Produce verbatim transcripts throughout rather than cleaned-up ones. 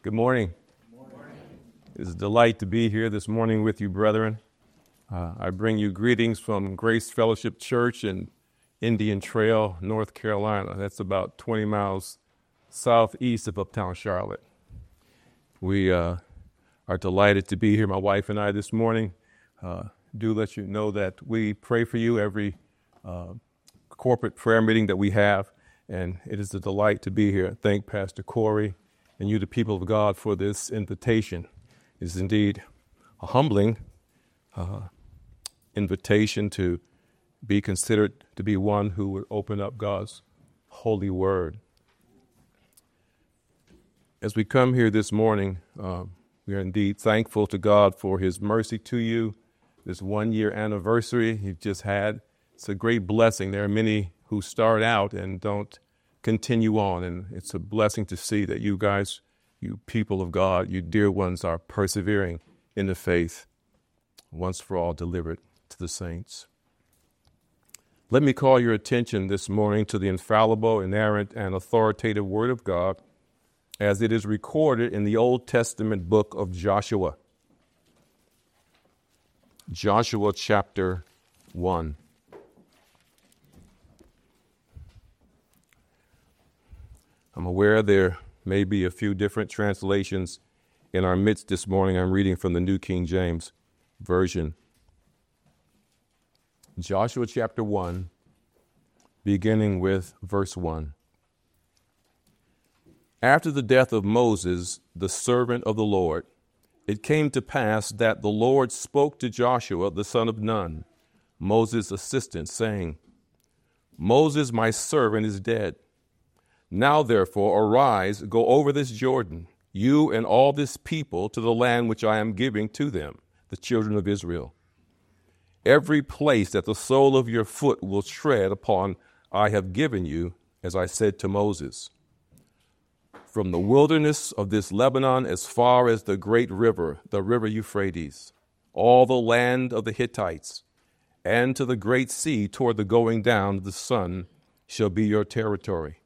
Good morning. Good morning. It's a delight to be here this morning with you, brethren. Uh, I bring you greetings from Grace Fellowship Church in Indian Trail, North Carolina. That's about twenty miles southeast of uptown Charlotte. We uh, are delighted to be here, my wife and I, this morning. Uh, do let you know that we pray for you every uh, corporate prayer meeting that we have, and it is a delight to be here. Thank Pastor Corey and you, the people of God, for this invitation. It is indeed a humbling uh, invitation to be considered to be one who would open up God's holy word. As we come here this morning, uh, we are indeed thankful to God for his mercy to you. This one-year anniversary you've just had, it's a great blessing. There are many who start out and don't continue on, and it's a blessing to see that you guys, you people of God, you dear ones, are persevering in the faith, once for all delivered to the saints. Let me call your attention this morning to the infallible, inerrant, and authoritative Word of God as it is recorded in the Old Testament book of Joshua. Joshua chapter one. I'm aware there may be a few different translations in our midst this morning. I'm reading from the New King James Version. Joshua chapter one, beginning with verse one. After the death of Moses, the servant of the Lord, it came to pass that the Lord spoke to Joshua, the son of Nun, Moses' assistant, saying, Moses, my servant, is dead. Now, therefore, arise, go over this Jordan, you and all this people, to the land which I am giving to them, the children of Israel. Every place that the sole of your foot will tread upon I have given you, as I said to Moses. From the wilderness of this Lebanon as far as the great river, the river Euphrates, all the land of the Hittites, and to the great sea toward the going down of the sun shall be your territory.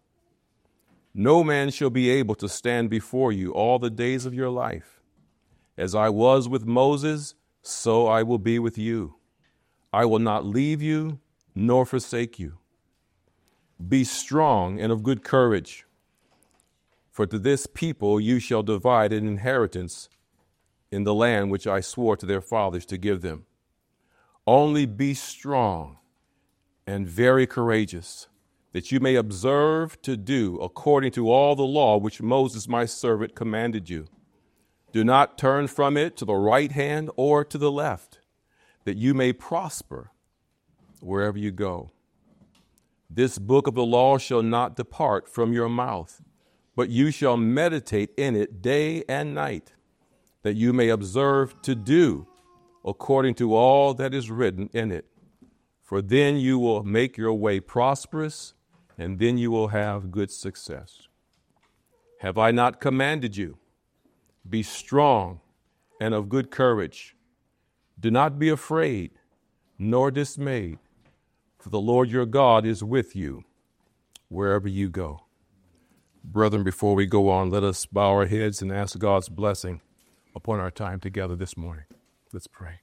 No man shall be able to stand before you all the days of your life. As I was with Moses, so I will be with you. I will not leave you nor forsake you. Be strong and of good courage, for to this people you shall divide an inheritance in the land which I swore to their fathers to give them. Only be strong and very courageous, that you may observe to do according to all the law which Moses my servant commanded you. Do not turn from it to the right hand or to the left, that you may prosper wherever you go. This book of the law shall not depart from your mouth, but you shall meditate in it day and night, that you may observe to do according to all that is written in it. For then you will make your way prosperous, and then you will have good success. Have I not commanded you? Be strong and of good courage. Do not be afraid, nor dismayed, for the Lord your God is with you wherever you go. Brethren, before we go on, let us bow our heads and ask God's blessing upon our time together this morning. Let's pray.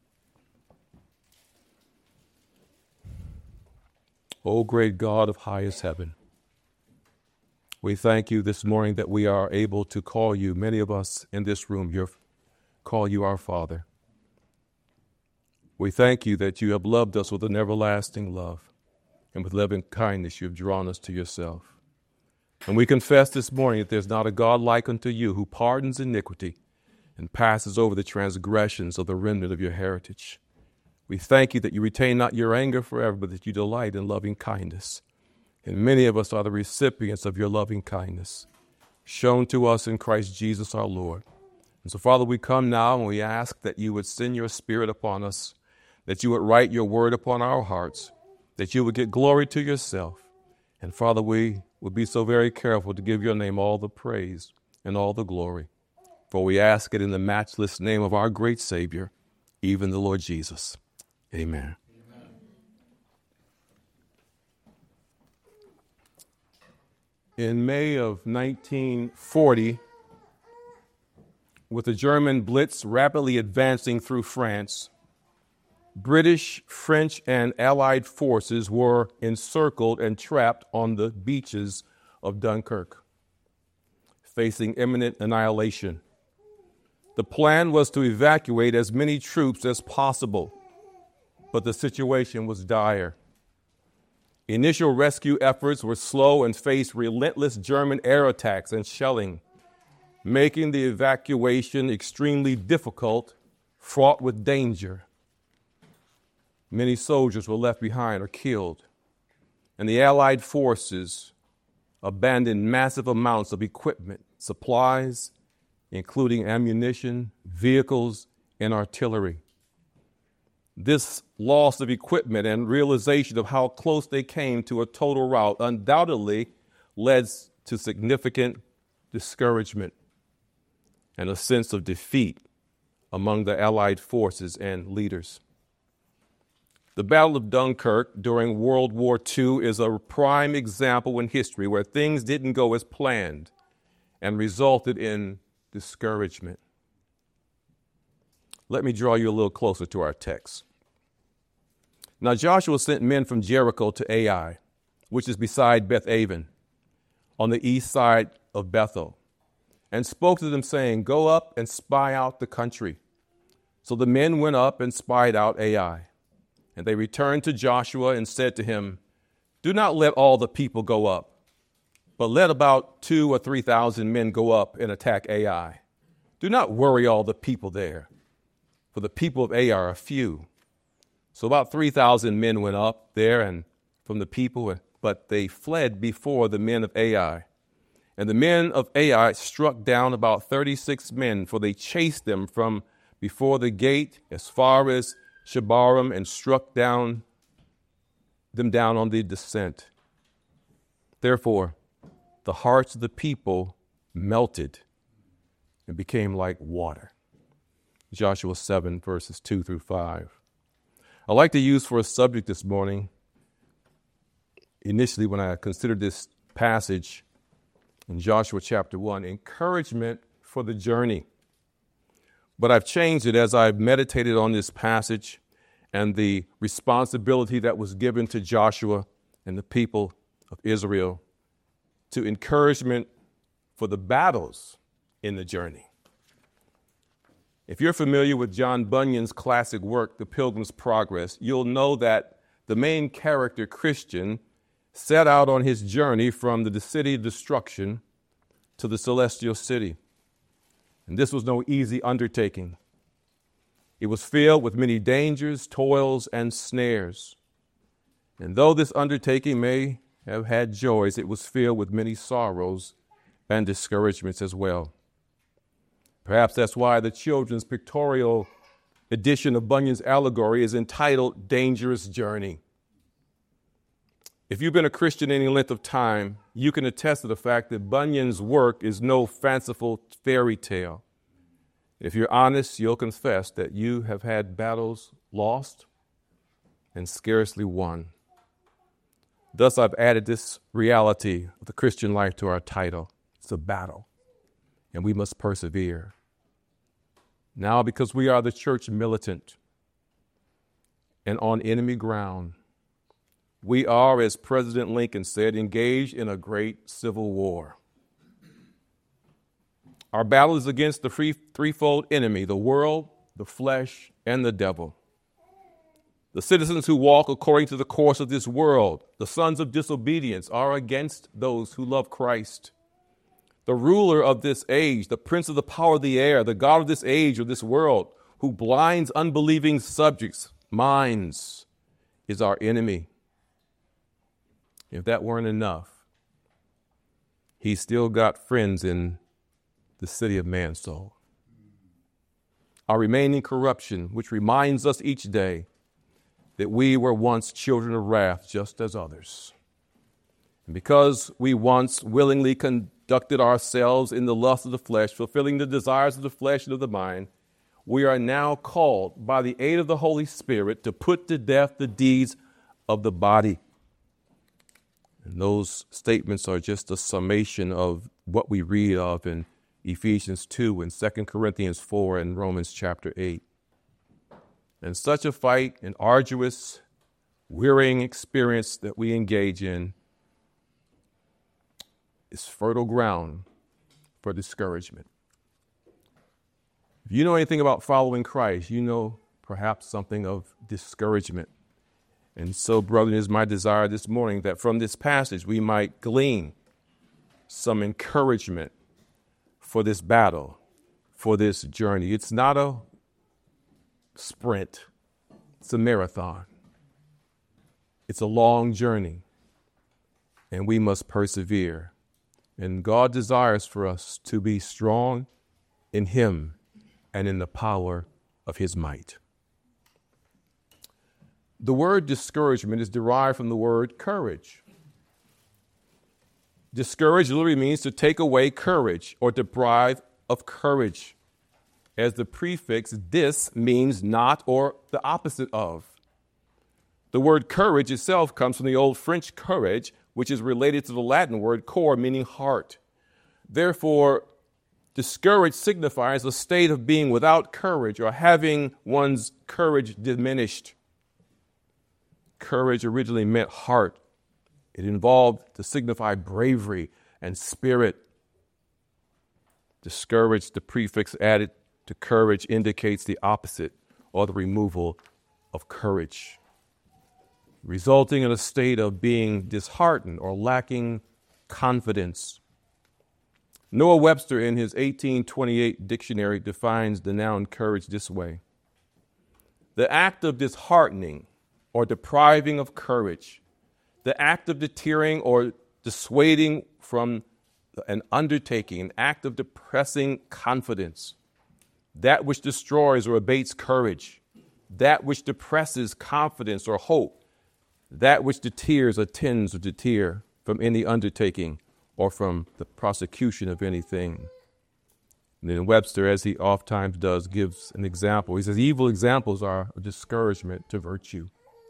O great God of highest heaven, we thank you this morning that we are able to call you, many of us in this room, your, call you our Father. We thank you that you have loved us with an everlasting love, and with loving kindness you have drawn us to yourself. And we confess this morning that there's not a God like unto you who pardons iniquity and passes over the transgressions of the remnant of your heritage. We thank you that you retain not your anger forever, but that you delight in loving kindness. And many of us are the recipients of your loving kindness, shown to us in Christ Jesus our Lord. And so, Father, we come now and we ask that you would send your Spirit upon us, that you would write your word upon our hearts, that you would get glory to yourself. And, Father, we would be so very careful to give your name all the praise and all the glory. For we ask it in the matchless name of our great Savior, even the Lord Jesus. Amen. Amen. In May of nineteen forty, with the German Blitz rapidly advancing through France, British, French, and Allied forces were encircled and trapped on the beaches of Dunkirk, facing imminent annihilation. The plan was to evacuate as many troops as possible, but the situation was dire. Initial rescue efforts were slow and faced relentless German air attacks and shelling, making the evacuation extremely difficult, fraught with danger. Many soldiers were left behind or killed, and the Allied forces abandoned massive amounts of equipment, supplies, including ammunition, vehicles, and artillery. This loss of equipment and realization of how close they came to a total rout undoubtedly led to significant discouragement and a sense of defeat among the Allied forces and leaders. The Battle of Dunkirk during World War Two is a prime example in history where things didn't go as planned and resulted in discouragement. Let me draw you a little closer to our text. Now Joshua sent men from Jericho to Ai, which is beside Beth-aven, on the east side of Bethel, and spoke to them, saying, "Go up and spy out the country." So the men went up and spied out Ai. And they returned to Joshua and said to him, "Do not let all the people go up, but let about two or three thousand men go up and attack Ai. Do not worry all the people there, for the people of Ai are few." So about three thousand men went up there and from the people, but they fled before the men of Ai. And the men of Ai struck down about thirty-six men, for they chased them from before the gate as far as Shebarim and struck down them down on the descent. Therefore, the hearts of the people melted and became like water. Joshua seven, verses two through five. I'd like to use for a subject this morning, initially when I considered this passage in Joshua chapter one, encouragement for the journey. But I've changed it as I've meditated on this passage and the responsibility that was given to Joshua and the people of Israel to encouragement for the battles in the journey. If you're familiar with John Bunyan's classic work, The Pilgrim's Progress, you'll know that the main character, Christian, set out on his journey from the city of destruction to the celestial city. And this was no easy undertaking. It was filled with many dangers, toils, and snares. And though this undertaking may have had joys, it was filled with many sorrows and discouragements as well. Perhaps that's why the children's pictorial edition of Bunyan's allegory is entitled Dangerous Journey. If you've been a Christian any length of time, you can attest to the fact that Bunyan's work is no fanciful fairy tale. If you're honest, you'll confess that you have had battles lost and scarcely won. Thus, I've added this reality of the Christian life to our title. It's a battle, and we must persevere. Now, because we are the church militant and on enemy ground, we are, as President Lincoln said, engaged in a great civil war. Our battle is against the free, threefold enemy, the world, the flesh, and the devil. The citizens who walk according to the course of this world, the sons of disobedience, are against those who love Christ. The ruler of this age, the prince of the power of the air, the god of this age or this world, who blinds unbelieving subjects' minds, is our enemy. If that weren't enough, he's still got friends in the city of Mansoul. Our remaining corruption, which reminds us each day that we were once children of wrath just as others. And because we once willingly conducted ourselves in the lust of the flesh, fulfilling the desires of the flesh and of the mind, we are now called by the aid of the Holy Spirit to put to death the deeds of the body. And those statements are just a summation of what we read of in Ephesians two and Second Corinthians four and Romans chapter eight. And such a fight, an arduous, wearying experience that we engage in is fertile ground for discouragement. If you know anything about following Christ, you know perhaps something of discouragement. And so, brother, it is my desire this morning that from this passage we might glean some encouragement for this battle, for this journey. It's not a sprint, it's a marathon. It's a long journey, and we must persevere. And God desires for us to be strong in Him and in the power of His might. The word discouragement is derived from the word courage. Discourage literally means to take away courage or deprive of courage, as the prefix dis means not or the opposite of. The word courage itself comes from the old French courage, which is related to the Latin word cor, meaning heart. Therefore, discouraged signifies a state of being without courage or having one's courage diminished. Courage originally meant heart. It involved to signify bravery and spirit. Discouraged, the prefix added to courage, indicates the opposite or the removal of courage, resulting in a state of being disheartened or lacking confidence. Noah Webster, in his eighteen twenty-eight dictionary, defines the noun courage this way: the act of disheartening or depriving of courage, the act of deterring or dissuading from an undertaking, an act of depressing confidence, that which destroys or abates courage, that which depresses confidence or hope, that which deters or tends to deter from any undertaking or from the prosecution of anything. And then Webster, as he oftentimes does, gives an example. He says, evil examples are a discouragement to virtue.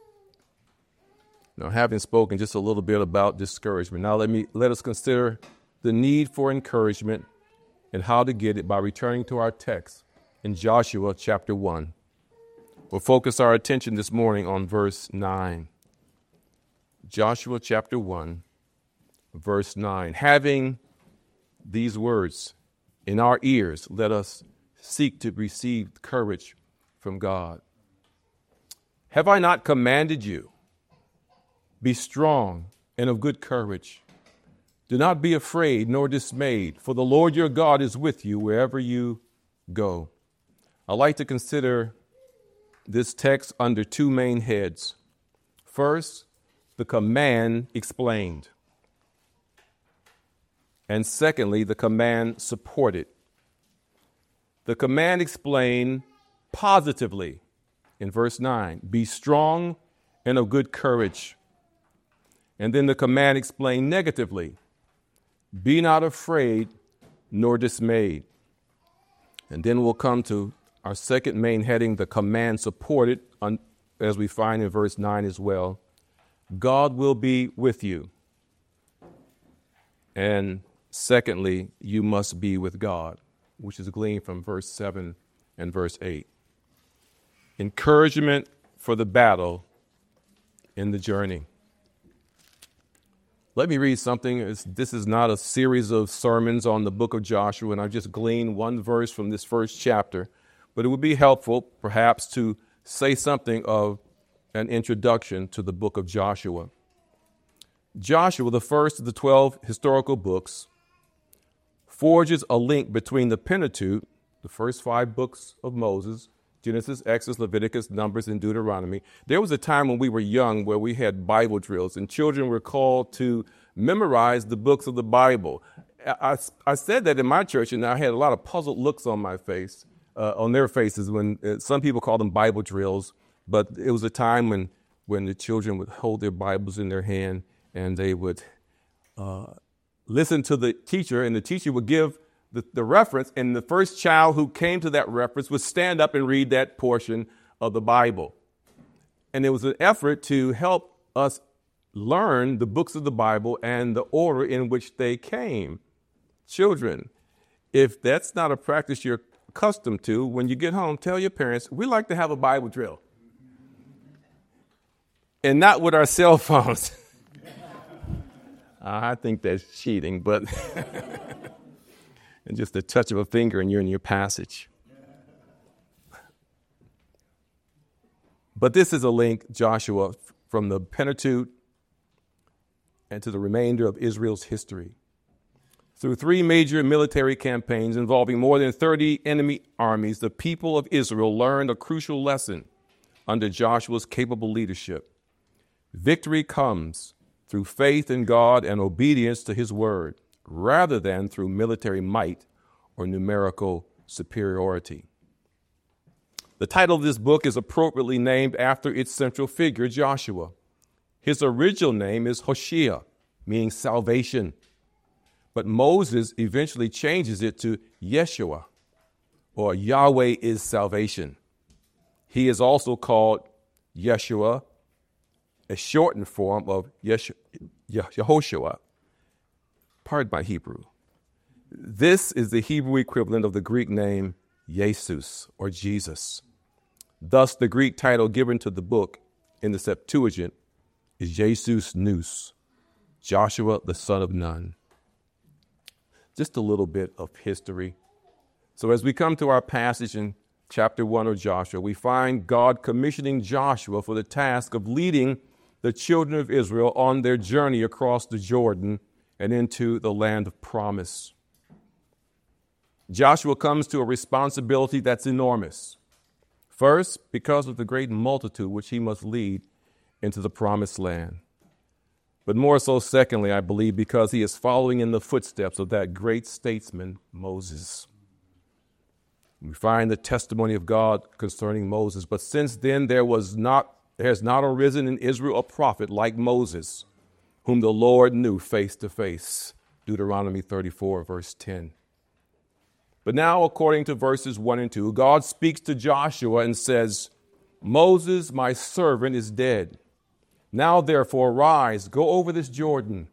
Now, having spoken just a little bit about discouragement, now let me let us consider the need for encouragement and how to get it by returning to our text in Joshua chapter one. We'll focus our attention this morning on verse nine. Joshua chapter one, verse nine. Having these words in our ears, let us seek to receive courage from God. Have I not commanded you? Be strong and of good courage. Do not be afraid nor dismayed, for the Lord your God is with you wherever you go. I like to consider this text under two main heads. First, the command explained. And secondly, the command supported. The command explained positively in verse nine, be strong and of good courage. And then the command explained negatively, be not afraid nor dismayed. And then we'll come to our second main heading, the command supported, as we find in verse nine as well. God will be with you. And secondly, you must be with God, which is gleaned from verse seven and verse eight. Encouragement for the battle in the journey. Let me read something. It's, this is not a series of sermons on the book of Joshua, and I've just gleaned one verse from this first chapter. But it would be helpful, perhaps, to say something of an introduction to the book of Joshua. Joshua, the first of the twelve historical books, forges a link between the Pentateuch, the first five books of Moses, Genesis, Exodus, Leviticus, Numbers, and Deuteronomy. There was a time when we were young where we had Bible drills, and children were called to memorize the books of the Bible. I, I said that in my church, and I had a lot of puzzled looks on my face, uh, on their faces, when uh, some people call them Bible drills, but it was a time when, when the children would hold their Bibles in their hand, and they would uh, listen to the teacher, and the teacher would give The, the reference, and the first child who came to that reference would stand up and read that portion of the Bible. And it was an effort to help us learn the books of the Bible and the order in which they came. Children, If that's not a practice you're accustomed to, when you get home, tell your parents, we like to have a Bible drill. And not with our cell phones. I think that's cheating, but and just a touch of a finger and you're in your passage. But this is a link, Joshua, from the Pentateuch and to the remainder of Israel's history. Through three major military campaigns involving more than thirty enemy armies, the people of Israel learned a crucial lesson under Joshua's capable leadership. Victory comes through faith in God and obedience to his word, rather than through military might or numerical superiority. The title of this book is appropriately named after its central figure, Joshua. His original name is Hoshea, meaning salvation. But Moses eventually changes it to Yeshua, or Yahweh is salvation. He is also called Yeshua, a shortened form of Yesh- Yehoshua. Pardon my Hebrew. This is the Hebrew equivalent of the Greek name Jesus, or Jesus. Thus, the Greek title given to the book in the Septuagint is Jesus Nous, Joshua the son of Nun. Just a little bit of history. So as we come to our passage in chapter one of Joshua, we find God commissioning Joshua for the task of leading the children of Israel on their journey across the Jordan and into the land of promise. Joshua comes to a responsibility that's enormous. First, because of the great multitude which he must lead into the promised land. But more so, secondly, I believe, because he is following in the footsteps of that great statesman, Moses. We find the testimony of God concerning Moses. But since then, there was not, there has not arisen in Israel a prophet like Moses, whom the Lord knew face to face. Deuteronomy thirty-four, verse ten. But now, according to verses one and two, God speaks to Joshua and says, Moses, my servant, is dead. Now, therefore, rise, go over this Jordan,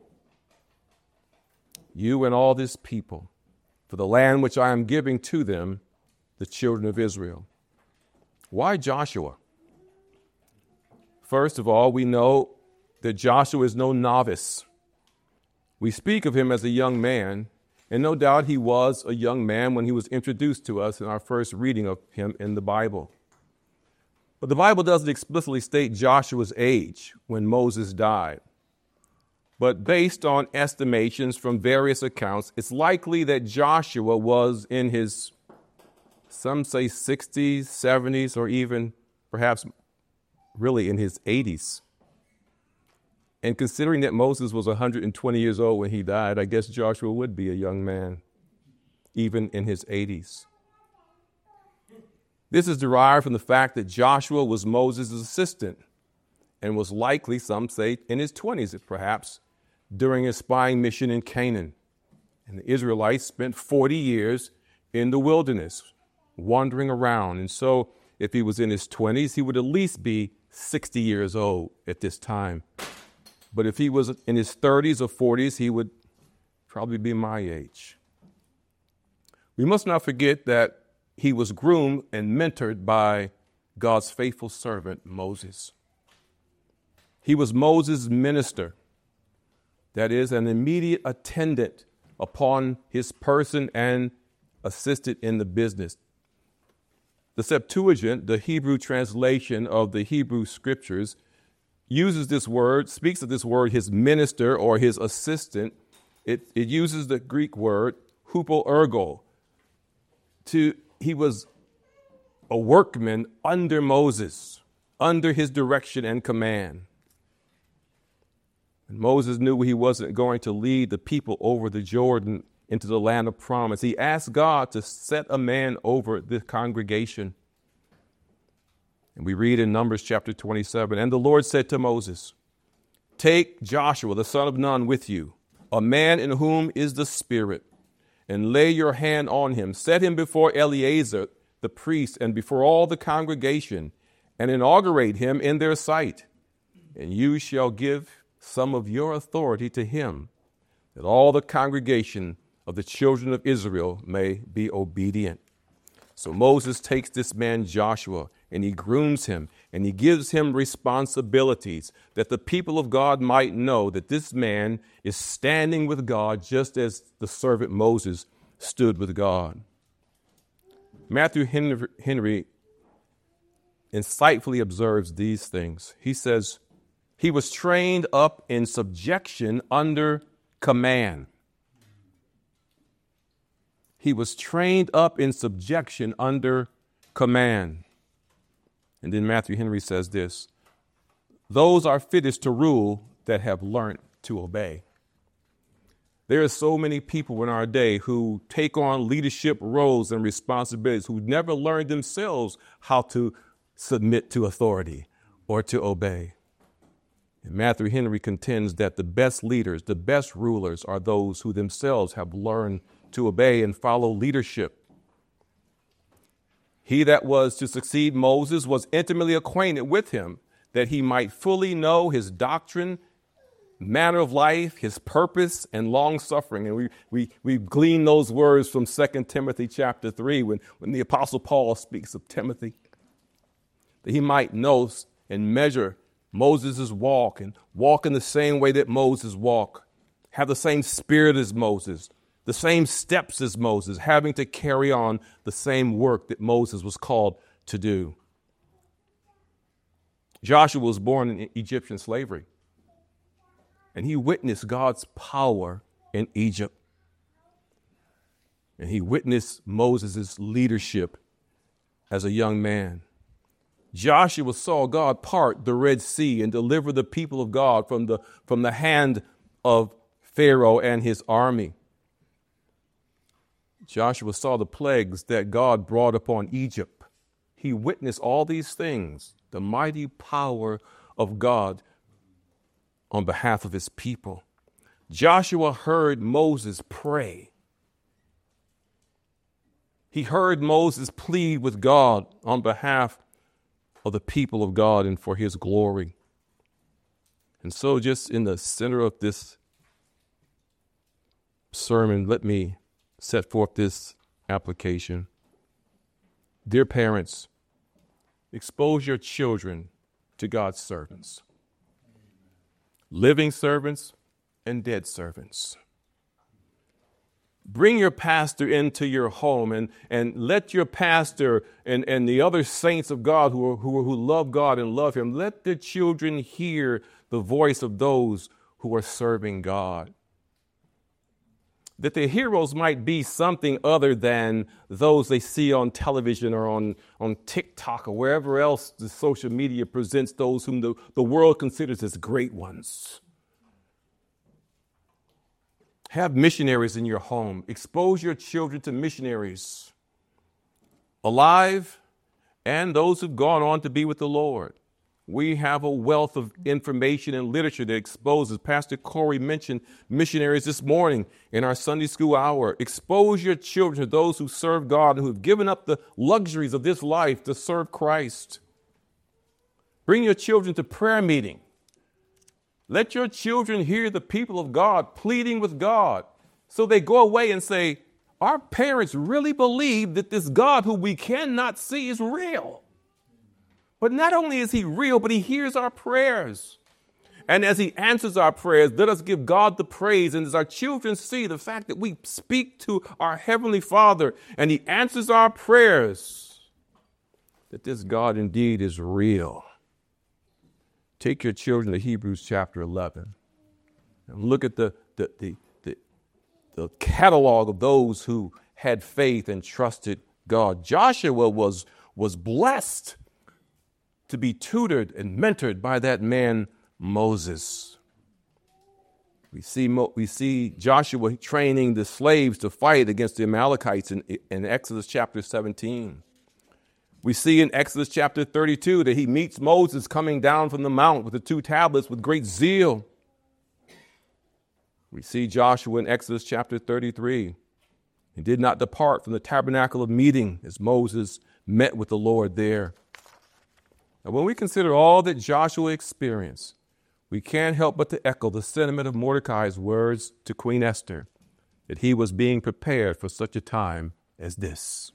you and all this people, for the land which I am giving to them, the children of Israel. Why Joshua? First of all, we know that Joshua is no novice. We speak of him as a young man, and no doubt he was a young man when he was introduced to us in our first reading of him in the Bible. But the Bible doesn't explicitly state Joshua's age when Moses died. But based on estimations from various accounts, it's likely that Joshua was in his, some say sixties, seventies, or even perhaps really in his eighties. And considering that Moses was one hundred twenty years old when he died, I guess Joshua would be a young man, even in his eighties. This is derived from the fact that Joshua was Moses' assistant and was likely, some say, in his twenties, perhaps, during his spying mission in Canaan. And the Israelites spent forty years in the wilderness, wandering around. And so if he was in his twenties, he would at least be sixty years old at this time. But if he was in his thirties or forties, he would probably be my age. We must not forget that he was groomed and mentored by God's faithful servant, Moses. He was Moses' minister, that is, an immediate attendant upon his person and assisted in the business. The Septuagint, the Hebrew translation of the Hebrew scriptures, uses this word, speaks of this word, his minister or his assistant. It, it uses the Greek word hupoergo. To, he was a workman under Moses, under his direction and command. And Moses knew he wasn't going to lead the people over the Jordan into the land of promise. He asked God to set a man over the congregation. And we read in Numbers chapter twenty-seven, and the Lord said to Moses, take Joshua, the son of Nun, with you, a man in whom is the Spirit, and lay your hand on him. Set him before Eleazar, the priest, and before all the congregation, and inaugurate him in their sight. And you shall give some of your authority to him, that all the congregation of the children of Israel may be obedient. So Moses takes this man Joshua and he grooms him and he gives him responsibilities that the people of God might know that this man is standing with God just as the servant Moses stood with God. Matthew Henry, Henry insightfully observes these things. He says, he was trained up in subjection under command. He was trained up in subjection under command. And then Matthew Henry says this, those are fittest to rule that have learned to obey. There are so many people in our day who take on leadership roles and responsibilities who never learned themselves how to submit to authority or to obey. And Matthew Henry contends that the best leaders, the best rulers are those who themselves have learned to obey and follow leadership. He that was to succeed Moses was intimately acquainted with him, that he might fully know his doctrine, manner of life, his purpose, and long suffering. And we we we glean those words from Second Timothy chapter three, when, when the Apostle Paul speaks of Timothy, that he might know and measure Moses' walk and walk in the same way that Moses walked, have the same spirit as Moses, the same steps as Moses, having to carry on the same work that Moses was called to do. Joshua was born in Egyptian slavery, and he witnessed God's power in Egypt. And he witnessed Moses' leadership as a young man. Joshua saw God part the Red Sea and deliver the people of God from the, from the hand of Pharaoh and his army. Joshua saw the plagues that God brought upon Egypt. He witnessed all these things, the mighty power of God on behalf of his people. Joshua heard Moses pray. He heard Moses plead with God on behalf of the people of God and for his glory. And so just in the center of this sermon, let me set forth this application. Dear parents, expose your children to God's servants, living servants and dead servants. Bring your pastor into your home and, and let your pastor and, and the other saints of God who, are, who, who love God and love him, let the children hear the voice of those who are serving God. That their heroes might be something other than those they see on television or on, on TikTok or wherever else the social media presents those whom the, the world considers as great ones. Have missionaries in your home. Expose your children to missionaries, alive and those who've gone on to be with the Lord. We have a wealth of information and literature that exposes. Pastor Corey mentioned missionaries this morning in our Sunday school hour. Expose your children to those who serve God and who have given up the luxuries of this life to serve Christ. Bring your children to prayer meeting. Let your children hear the people of God pleading with God so they go away and say, our parents really believe that this God who we cannot see is real. But not only is he real, but he hears our prayers. And as he answers our prayers, let us give God the praise. And as our children see the fact that we speak to our Heavenly Father and he answers our prayers, that this God indeed is real. Take your children to Hebrews chapter eleven and look at the, the, the, the, the catalog of those who had faith and trusted God. Joshua was, was blessed to be tutored and mentored by that man, Moses. We see, we see Joshua training the slaves to fight against the Amalekites in, in Exodus chapter seventeen. We see in Exodus chapter thirty-two that he meets Moses coming down from the mount with the two tablets with great zeal. We see Joshua in Exodus chapter thirty-three. He did not depart from the tabernacle of meeting as Moses met with the Lord there. Now, when we consider all that Joshua experienced, we can't help but to echo the sentiment of Mordecai's words to Queen Esther. that he was being prepared for such a time as this.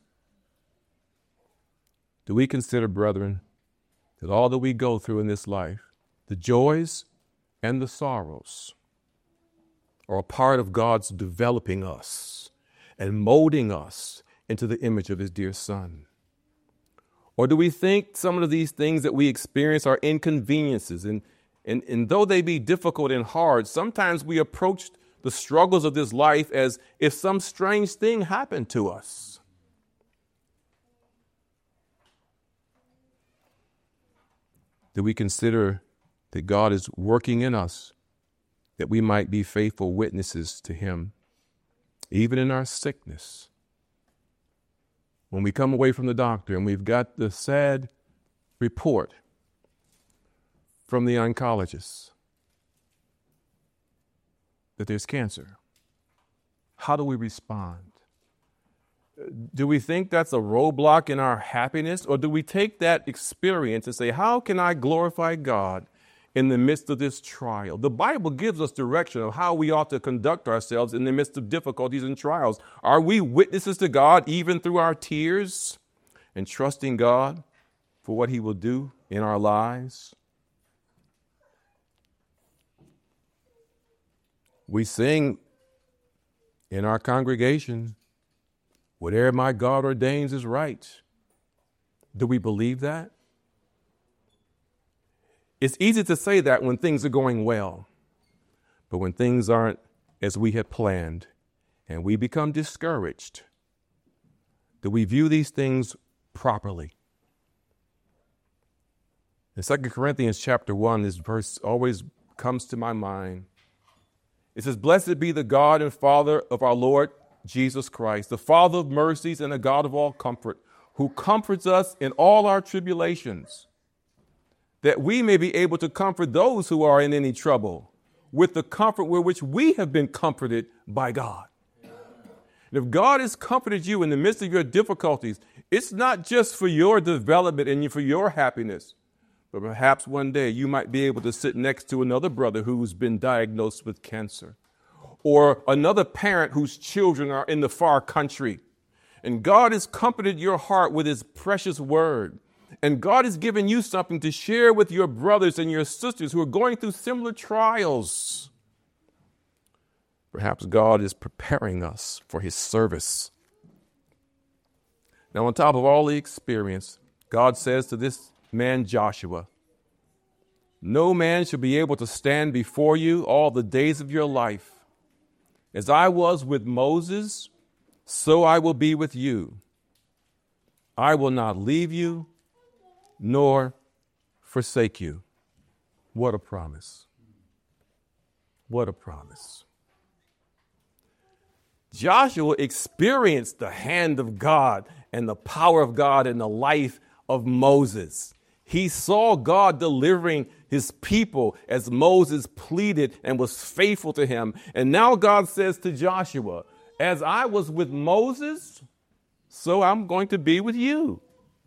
Do we consider, brethren, that all that we go through in this life, the joys and the sorrows, are a part of God's developing us and molding us into the image of his dear Son? Or do we think some of these things that we experience are inconveniences? And, and, and though they be difficult and hard, sometimes we approach the struggles of this life as if some strange thing happened to us. Do we consider that God is working in us that we might be faithful witnesses to him, even in our sickness? When we come away from the doctor and we've got the sad report from the oncologist that there's cancer, how do we respond? Do we think that's a roadblock in our happiness, or do we take that experience and say, how can I glorify God in the midst of this trial? The Bible gives us direction of how we ought to conduct ourselves in the midst of difficulties and trials. Are we witnesses to God even through our tears and trusting God for what he will do in our lives? We sing in our congregation, whatever my God ordains is right. Do we believe that? It's easy to say that when things are going well, but when things aren't as we had planned and we become discouraged, do we view these things properly? In Second Corinthians chapter one, this verse always comes to my mind. It says, "Blessed be the God and Father of our Lord Jesus Christ, the Father of mercies and the God of all comfort, who comforts us in all our tribulations, that we may be able to comfort those who are in any trouble with the comfort with which we have been comforted by God." And if God has comforted you in the midst of your difficulties, it's not just for your development and for your happiness, but perhaps one day you might be able to sit next to another brother who's been diagnosed with cancer, or another parent whose children are in the far country. And God has comforted your heart with his precious word. And God has given you something to share with your brothers and your sisters who are going through similar trials. Perhaps God is preparing us for his service. Now, on top of all the experience, God says to this man Joshua, "No man shall be able to stand before you all the days of your life. As I was with Moses, so I will be with you. I will not leave you nor forsake you." What a promise. What a promise. Joshua experienced the hand of God and the power of God in the life of Moses. He saw God delivering his people as Moses pleaded and was faithful to him. And now God says to Joshua, as I was with Moses, so I'm going to be with you.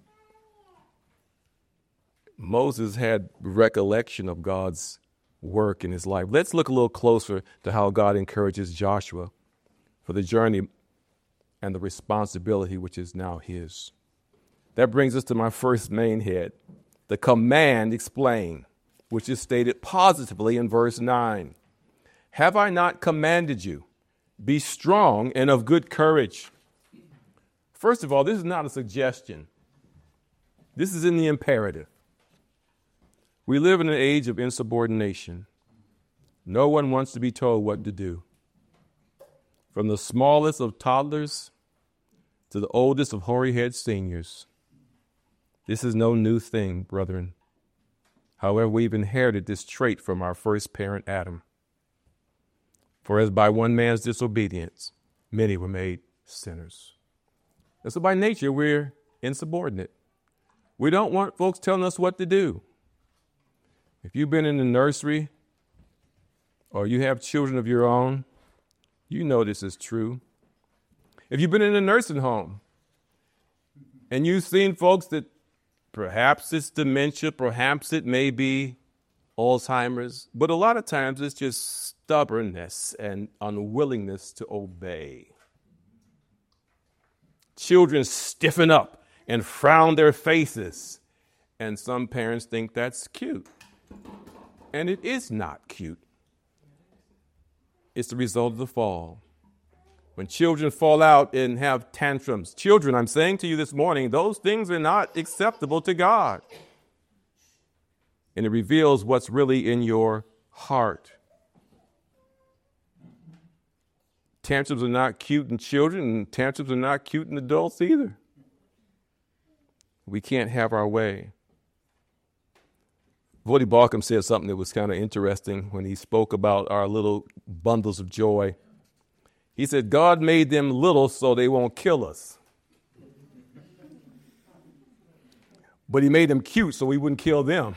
Moses had recollection of God's work in his life. Let's look a little closer to how God encourages Joshua for the journey and the responsibility which is now his. That brings us to my first main head, the command explained, which is stated positively in verse nine. "Have I not commanded you? Be strong and of good courage." First of all, this is not a suggestion. This is in the imperative. We live in an age of insubordination. No one wants to be told what to do. From the smallest of toddlers to the oldest of hoary-haired seniors. This is no new thing, brethren. However, we've inherited this trait from our first parent, Adam. For as by one man's disobedience, many were made sinners. And so by nature, we're insubordinate. We don't want folks telling us what to do. If you've been in the nursery or you have children of your own, you know this is true. If you've been in a nursing home and you've seen folks that perhaps it's dementia, perhaps it may be Alzheimer's, but a lot of times it's just stubbornness and unwillingness to obey. Children stiffen up and frown their faces, and some parents think that's cute. And it is not cute. It's the result of the fall. When children fall out and have tantrums, children, I'm saying to you this morning, those things are not acceptable to God. And it reveals what's really in your heart. Tantrums are not cute in children, and tantrums are not cute in adults either. We can't have our way. Voddie Baucham said something that was kind of interesting when he spoke about our little bundles of joy. He said, God made them little so they won't kill us. But he made them cute so we wouldn't kill them.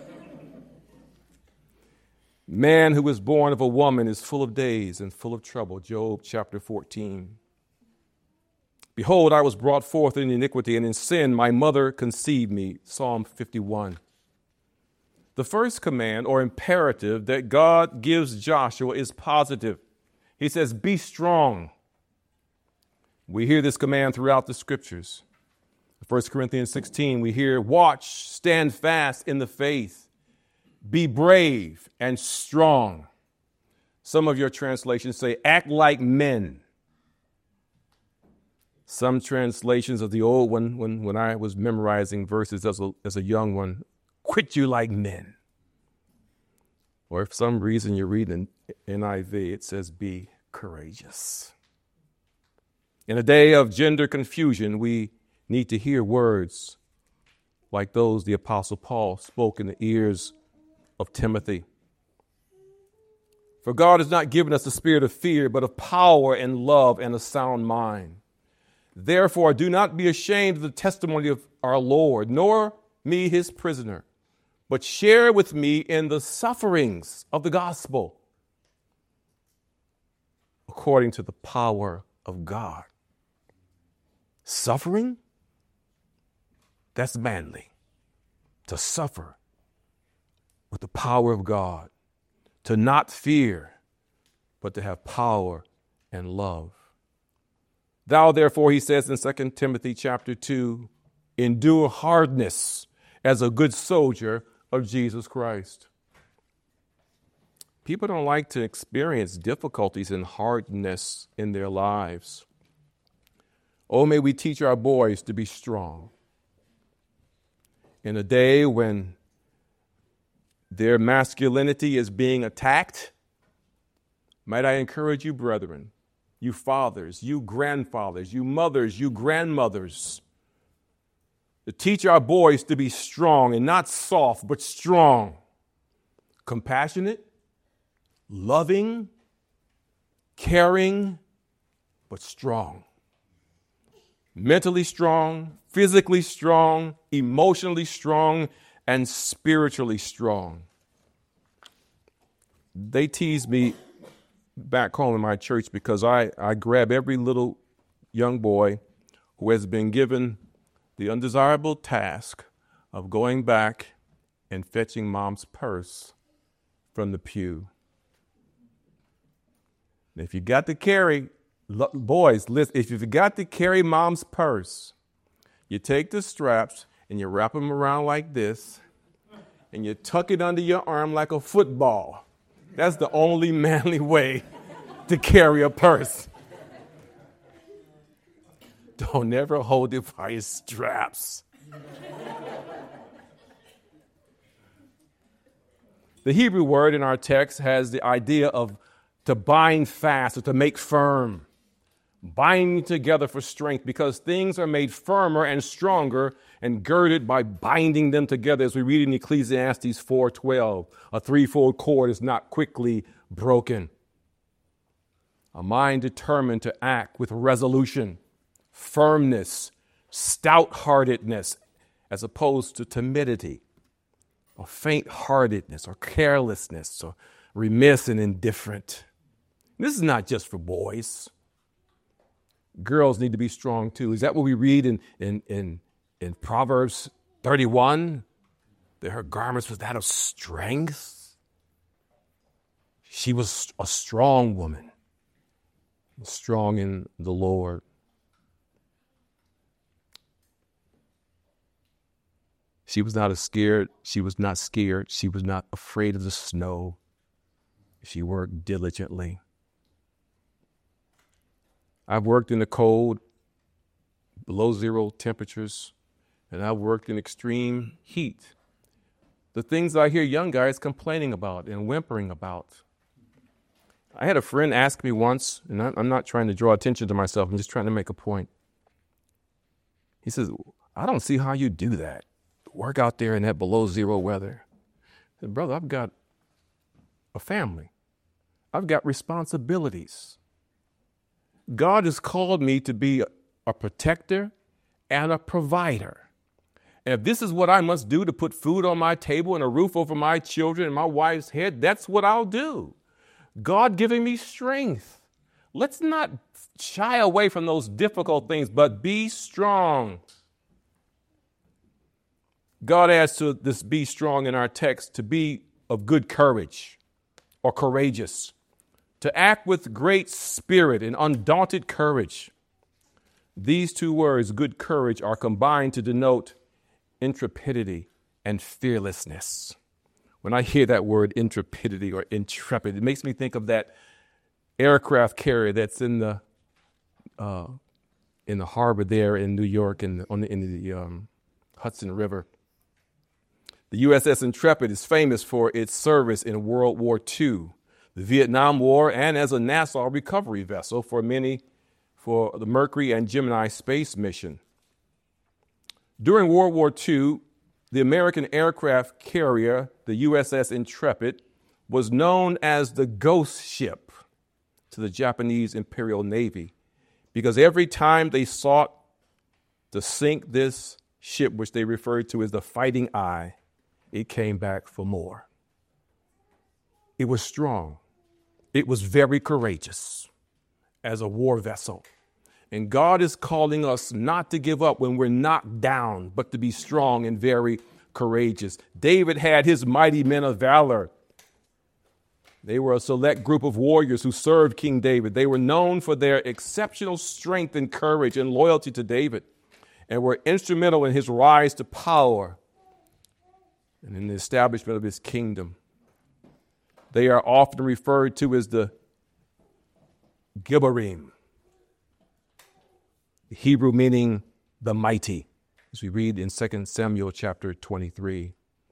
Man who was born of a woman is full of days and full of trouble. Job chapter fourteen. Behold, I was brought forth in iniquity, and in sin my mother conceived me. Psalm fifty-one. The first command or imperative that God gives Joshua is positive. He says, be strong. We hear this command throughout the scriptures. First Corinthians sixteen, we hear, watch, stand fast in the faith. Be brave and strong. Some of your translations say, act like men. Some translations of the old one, when, when I was memorizing verses as a, as a young one, quit you like men. Or if for some reason you're reading N I V, it says be courageous. In a day of gender confusion, we need to hear words like those the Apostle Paul spoke in the ears of Timothy. For God has not given us a spirit of fear, but of power and love and a sound mind. Therefore, do not be ashamed of the testimony of our Lord, nor me his prisoner, but share with me in the sufferings of the gospel according to the power of God. Suffering? That's manly. To suffer with the power of God. To not fear, but to have power and love. Thou, therefore, he says in Second Timothy chapter two, endure hardness as a good soldier of Jesus Christ. People don't like to experience difficulties and hardness in their lives. Oh, may we teach our boys to be strong. In a day when their masculinity is being attacked, might I encourage you, brethren, you fathers, you grandfathers, you mothers, you grandmothers, to teach our boys to be strong and not soft, but strong, compassionate, loving, caring, but strong. Mentally strong, physically strong, emotionally strong, and spiritually strong. They tease me back home in my church because I, I grab every little young boy who has been given the undesirable task of going back and fetching mom's purse from the pew. And if you got to carry, boys, listen, if you've got to carry mom's purse, you take the straps and you wrap them around like this, and you tuck it under your arm like a football. That's the only manly way to carry a purse. Don't ever hold it by your straps. The Hebrew word in our text has the idea of to bind fast or to make firm. Binding together for strength, because things are made firmer and stronger and girded by binding them together, as we read in Ecclesiastes four twelve. A threefold cord is not quickly broken. A mind determined to act with resolution, firmness, stout-heartedness, as opposed to timidity or faint-heartedness or carelessness or remiss and indifferent. This is not just for boys. Girls need to be strong too. Is that what we read in, in, in, in Proverbs thirty-one? That her garments was that of strength. She was a strong woman, strong in the Lord. She was not scared. She was not scared. She was not afraid of the snow. She worked diligently. I've worked in the cold, below zero temperatures, and I've worked in extreme heat. The things I hear young guys complaining about and whimpering about. I had a friend ask me once, and I'm not trying to draw attention to myself, I'm just trying to make a point. He says, I don't see how you do that. Work out there in that below zero weather. I said, brother, I've got a family. I've got responsibilities. God has called me to be a protector and a provider. And if this is what I must do to put food on my table and a roof over my children and my wife's head, that's what I'll do. God giving me strength. Let's not shy away from those difficult things, but be strong. God adds to this be strong in our text to be of good courage or courageous, to act with great spirit and undaunted courage. These two words, good courage, are combined to denote intrepidity and fearlessness. When I hear that word intrepidity or intrepid, it makes me think of that aircraft carrier that's in the uh, in the harbor there in New York and on the, in the um, Hudson River. The U S S Intrepid is famous for its service in World War Two, the Vietnam War, and as a NASA recovery vessel for many for the Mercury and Gemini space mission. During World War Two, the American aircraft carrier, the U S S Intrepid, was known as the ghost ship to the Japanese Imperial Navy because every time they sought to sink this ship, which they referred to as the Fighting Eye, it came back for more. It was strong. It was very courageous as a war vessel. And God is calling us not to give up when we're knocked down, but to be strong and very courageous. David had his mighty men of valor. They were a select group of warriors who served King David. They were known for their exceptional strength and courage and loyalty to David, and were instrumental in his rise to power and in the establishment of his kingdom. They are often referred to as the Gibborim, the Hebrew meaning the mighty, as we read in Second Samuel chapter twenty-three.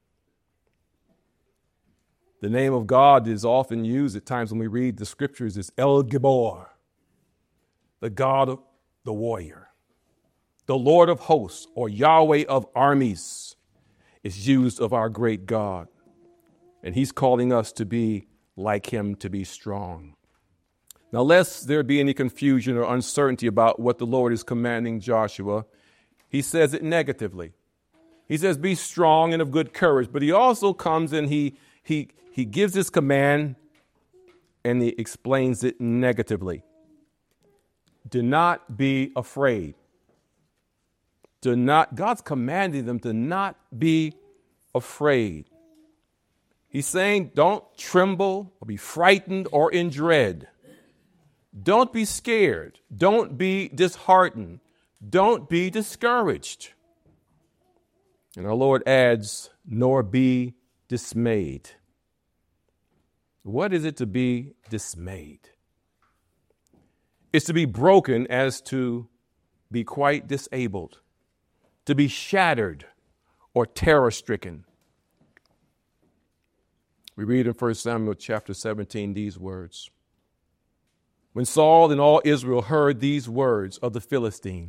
The name of God is often used at times when we read the scriptures as El Gibor, the God of the warrior. The Lord of hosts, or Yahweh of armies, is used of our great God. And he's calling us to be like him, to be strong. Now, lest there be any confusion or uncertainty about what the Lord is commanding Joshua, he says it negatively. He says, be strong and of good courage. But he also comes and he, he, he gives this command and he explains it negatively. Do not be afraid. Do not, God's commanding them to not be afraid. He's saying, don't tremble or be frightened or in dread. Don't be scared. Don't be disheartened. Don't be discouraged. And our Lord adds, nor be dismayed. What is it to be dismayed? It's to be broken as to be quite disabled, to be shattered or terror-stricken. We read in First Samuel chapter seventeen these words. When Saul and all Israel heard these words of the Philistine,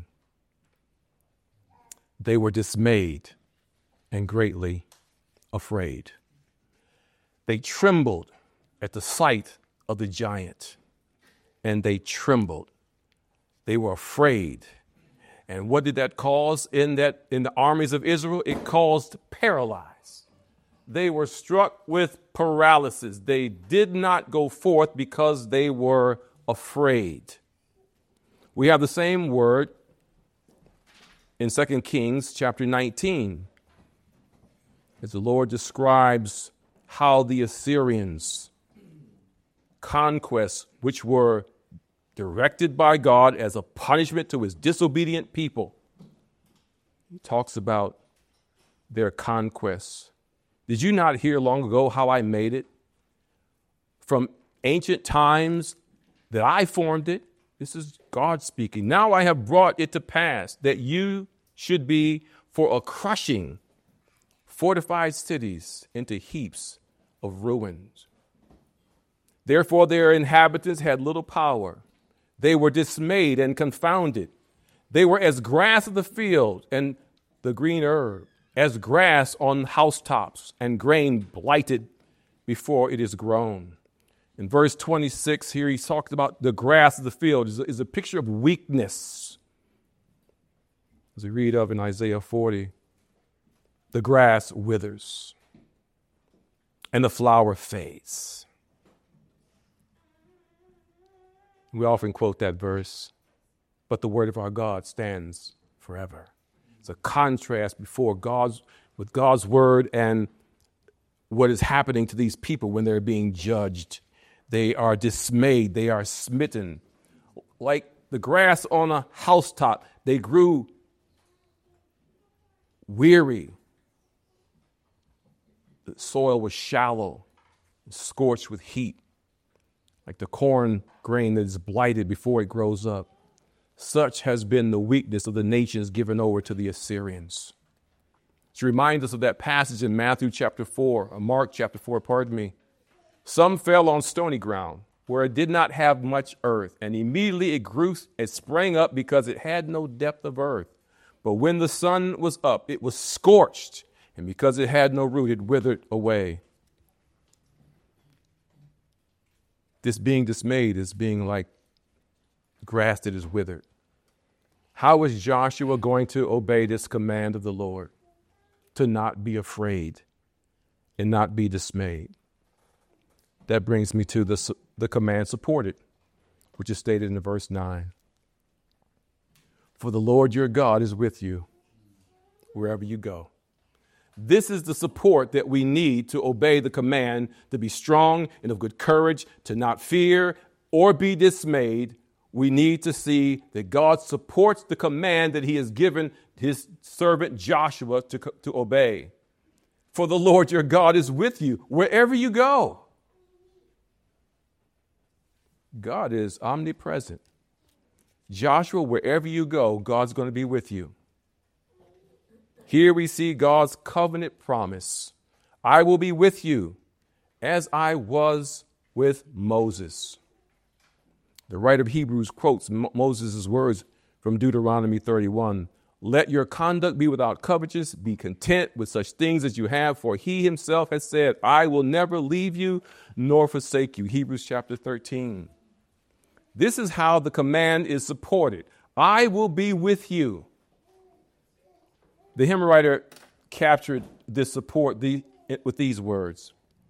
they were dismayed and greatly afraid. They trembled at the sight of the giant, and they trembled. They were afraid. And what did that cause in that in the armies of Israel? It caused paralyze. They were struck with paralysis. They did not go forth because they were afraid. We have the same word in Second Kings chapter nineteen, as the Lord describes how the Assyrians conquests which were directed by God as a punishment to his disobedient people. He talks about their conquests. Did you not hear long ago how I made it? From ancient times that I formed it. This is God speaking. Now I have brought it to pass that you should be for a crushing fortified cities into heaps of ruins. Therefore their inhabitants had little power. They were dismayed and confounded. They were as grass of the field and the green herb, as grass on housetops and grain blighted before it is grown. In verse twenty-six here, he talks about the grass of the field is a, is a picture of weakness. As we read of in Isaiah forty, the grass withers and the flower fades. We often quote that verse, but the word of our God stands forever. It's a contrast before God's with God's word and what is happening to these people when they're being judged. They are dismayed. They are smitten. Like the grass on a housetop, they grew weary. The soil was shallow, scorched with heat, like the corn grain that is blighted before it grows up. Such has been the weakness of the nations given over to the Assyrians. To remind us of that passage in Matthew chapter four, or Mark chapter four, pardon me. Some fell on stony ground where it did not have much earth, and immediately it grew, it sprang up because it had no depth of earth. But when the sun was up, it was scorched, and because it had no root, it withered away. This being dismayed is being like grass that is withered. How is Joshua going to obey this command of the Lord? To not be afraid and not be dismayed. That brings me to the, the command supported, which is stated in verse nine. For the Lord your God is with you wherever you go. This is the support that we need to obey the command to be strong and of good courage, to not fear or be dismayed. We need to see that God supports the command that he has given his servant Joshua to, to obey. For the Lord your God is with you wherever you go. God is omnipresent. Joshua, wherever you go, God's going to be with you. Here we see God's covenant promise. I will be with you as I was with Moses. The writer of Hebrews quotes Moses' words from Deuteronomy thirty-one. Let your conduct be without covetousness. Be content with such things as you have, for he himself has said, I will never leave you nor forsake you. Hebrews chapter thirteen. This is how the command is supported. I will be with you. The hymn writer captured this support the, with these words.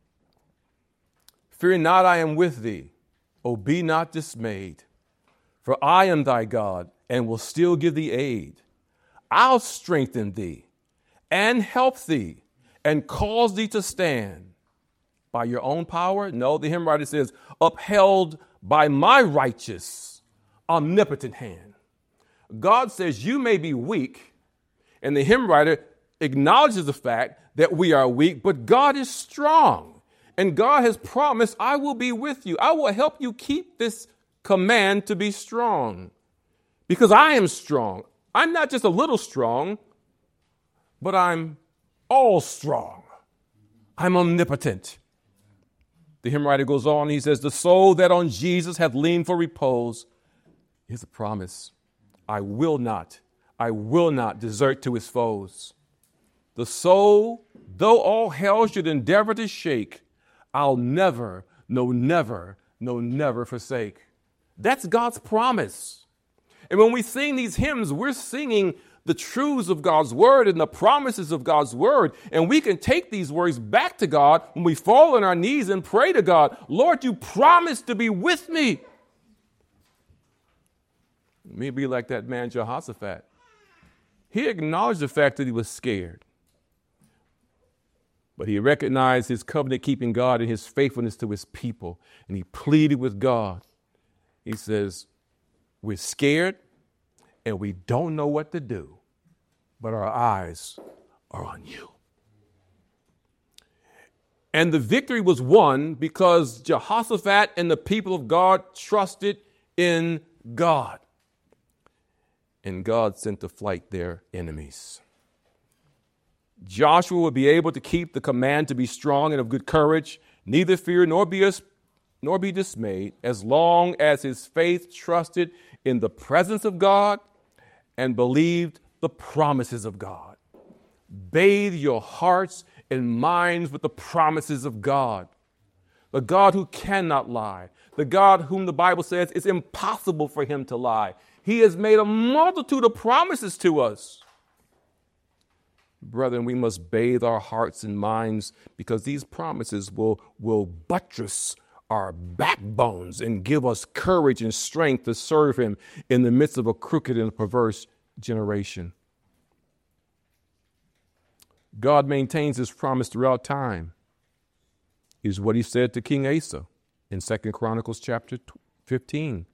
Fear not, I am with thee. O be not dismayed. For I am thy God and will still give thee aid. I'll strengthen thee and help thee and cause thee to stand. By your own power? No, the hymn writer says, upheld by my righteous, omnipotent hand. God says you may be weak, and the hymn writer acknowledges the fact that we are weak, but God is strong. And God has promised, I will be with you. I will help you keep this command to be strong. Because I am strong. I'm not just a little strong, but I'm all strong. I'm omnipotent. The hymn writer goes on, he says, the soul that on Jesus hath leaned for repose, here's a promise. I will not, I will not desert to his foes. The soul, though all hell should endeavor to shake, I'll never, no never, no never forsake. That's God's promise. And when we sing these hymns, we're singing the truths of God's word and the promises of God's word. And we can take these words back to God when we fall on our knees and pray to God, Lord, you promised to be with me. Maybe like that man Jehoshaphat. He acknowledged the fact that he was scared. But he recognized his covenant-keeping God and his faithfulness to his people. And he pleaded with God. He says, we're scared and we don't know what to do, but our eyes are on you. And the victory was won because Jehoshaphat and the people of God trusted in God. And God sent to flight their enemies. Joshua would be able to keep the command to be strong and of good courage, neither fear nor be, nor be dismayed, as long as his faith trusted in the presence of God and believed the promises of God. Bathe your hearts and minds with the promises of God. The God who cannot lie. The God whom the Bible says it's impossible for him to lie. He has made a multitude of promises to us. Brethren, we must bathe our hearts and minds because these promises will, will buttress our backbones and give us courage and strength to serve him in the midst of a crooked and perverse generation. God maintains his promise throughout time. Is what he said to King Asa in Second Chronicles chapter fifteen.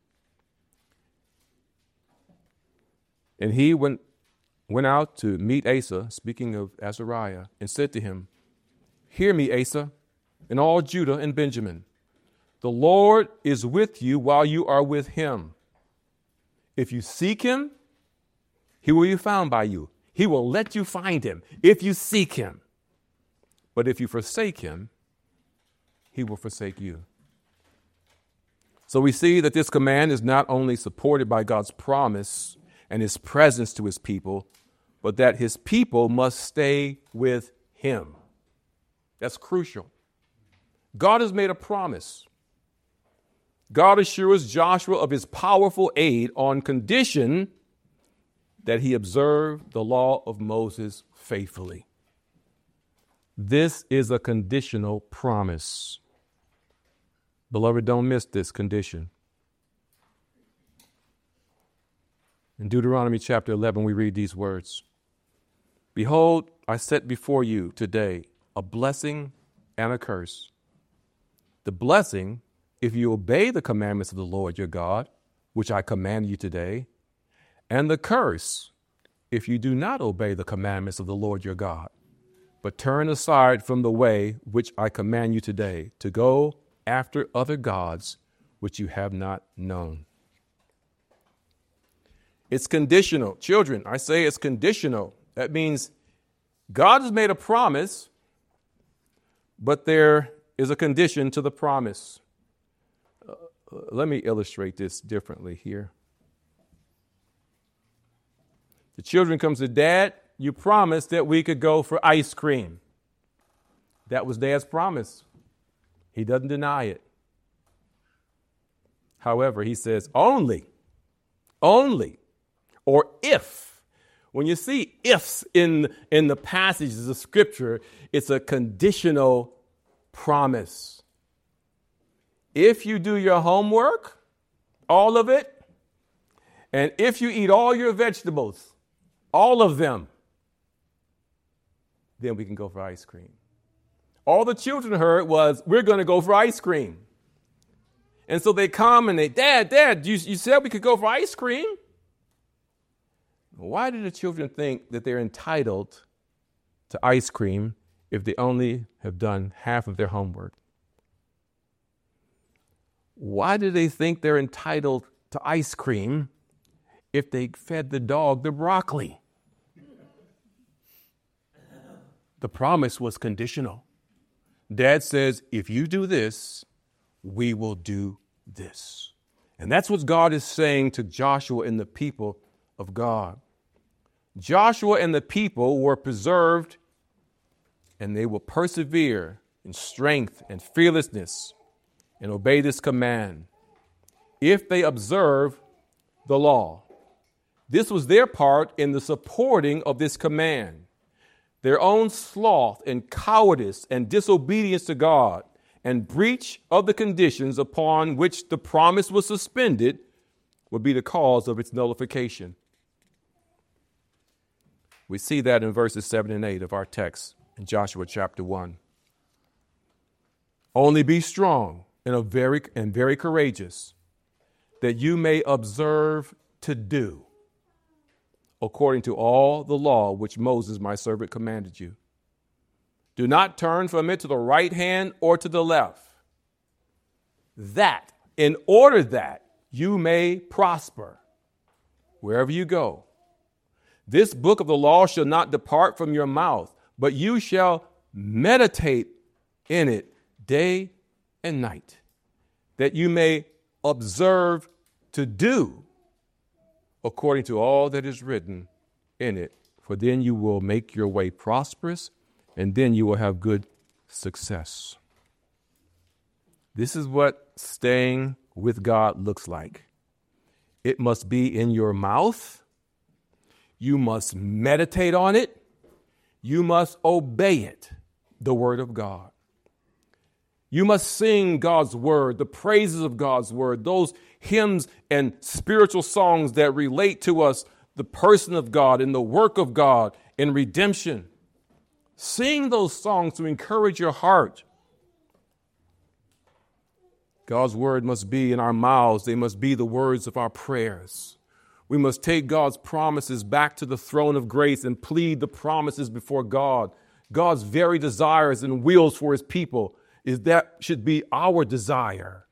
And he went, went out to meet Asa, speaking of Azariah, and said to him, hear me, Asa, and all Judah and Benjamin. The Lord is with you while you are with him. If you seek him, he will be found by you. He will let you find him if you seek him. But if you forsake him, he will forsake you. So we see that this command is not only supported by God's promise and his presence to his people, but that his people must stay with him. That's crucial. God has made a promise. God assures Joshua of his powerful aid on condition that he observed the law of Moses faithfully. This is a conditional promise. Beloved, don't miss this condition. In Deuteronomy chapter eleven, we read these words. Behold, I set before you today a blessing and a curse. The blessing, if you obey the commandments of the Lord your God, which I command you today, and the curse, if you do not obey the commandments of the Lord your God, but turn aside from the way which I command you today, to go after other gods which you have not known. It's conditional. Children, I say it's conditional. That means God has made a promise, but there is a condition to the promise. Uh, let me illustrate this differently here. The children comes to Dad, you promised that we could go for ice cream. That was Dad's promise. He doesn't deny it. However, he says only, only, or if. When you see ifs in, in the passages of Scripture, it's a conditional promise. If you do your homework, all of it, and if you eat all your vegetables, all of them, then we can go for ice cream. All the children heard was, we're going to go for ice cream. And so they come and they, Dad, Dad, you, you said we could go for ice cream. Why do the children think that they're entitled to ice cream if they only have done half of their homework? Why do they think they're entitled to ice cream if they fed the dog the broccoli? The promise was conditional. Dad says, if you do this, we will do this. And that's what God is saying to Joshua and the people of God. Joshua and the people were preserved, and they will persevere in strength and fearlessness and obey this command if they observe the law. This was their part in the supporting of this command. Their own sloth and cowardice and disobedience to God and breach of the conditions upon which the promise was suspended would be the cause of its nullification. We see that in verses seven and eight of our text in Joshua chapter one. Only be strong and, a very, and very courageous, that you may observe to do according to all the law which Moses my servant commanded you. Do not turn from it to the right hand or to the left, that in order that you may prosper wherever you go. This book of the law shall not depart from your mouth, but you shall meditate in it day and night, that you may observe to do according to all that is written in it. For then you will make your way prosperous, and then you will have good success. This is what staying with God looks like. It must be in your mouth. You must meditate on it. You must obey it, the word of God. You must sing God's word, the praises of God's word, those hymns and spiritual songs that relate to us, the person of God and the work of God in redemption. Sing those songs to encourage your heart. God's word must be in our mouths. They must be the words of our prayers. We must take God's promises back to the throne of grace and plead the promises before God. God's very desires and wills for his people is that should be our desire.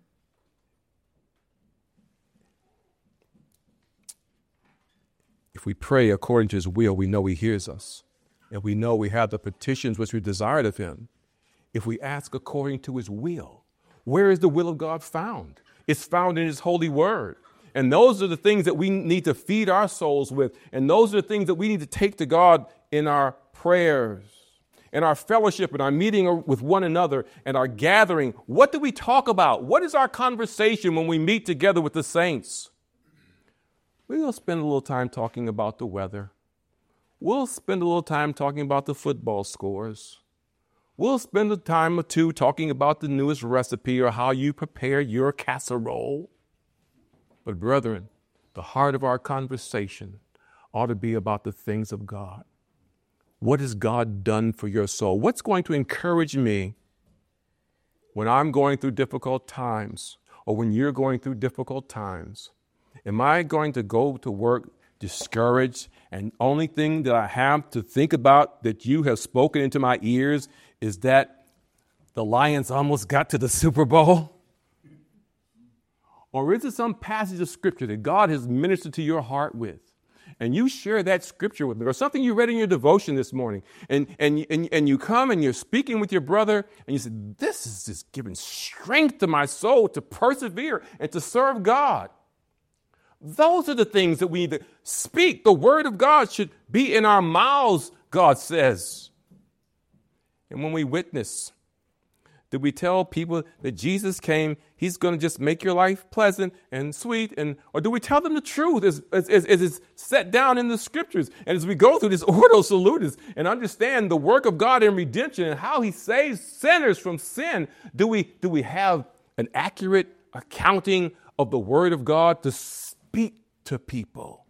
If we pray according to his will, we know he hears us. And we know we have the petitions which we desired of him. If we ask according to his will, where is the will of God found? It's found in his holy word. And those are the things that we need to feed our souls with. And those are the things that we need to take to God in our prayers, in our fellowship, in our meeting with one another, and our gathering. What do we talk about? What is our conversation when we meet together with the saints? We'll spend a little time talking about the weather. We'll spend a little time talking about the football scores. We'll spend a time or two talking about the newest recipe or how you prepare your casserole. But brethren, the heart of our conversation ought to be about the things of God. What has God done for your soul? What's going to encourage me when I'm going through difficult times or when you're going through difficult times? Am I going to go to work discouraged and only thing that I have to think about that you have spoken into my ears is that the Lions almost got to the Super Bowl? Or is it some passage of scripture that God has ministered to your heart with? And you share that scripture with me, or something you read in your devotion this morning, and, and, and, and you come and you're speaking with your brother, and you say, this is just giving strength to my soul to persevere and to serve God. Those are the things that we need to speak. The word of God should be in our mouths, God says. And when we witness, do we tell people that Jesus came, he's going to just make your life pleasant and sweet? And or do we tell them the truth as, as, as, as it's set down in the scriptures? And as we go through this Ordo Salutis and understand the work of God in redemption and how he saves sinners from sin, do we, do we have an accurate accounting of the word of God to speak to people?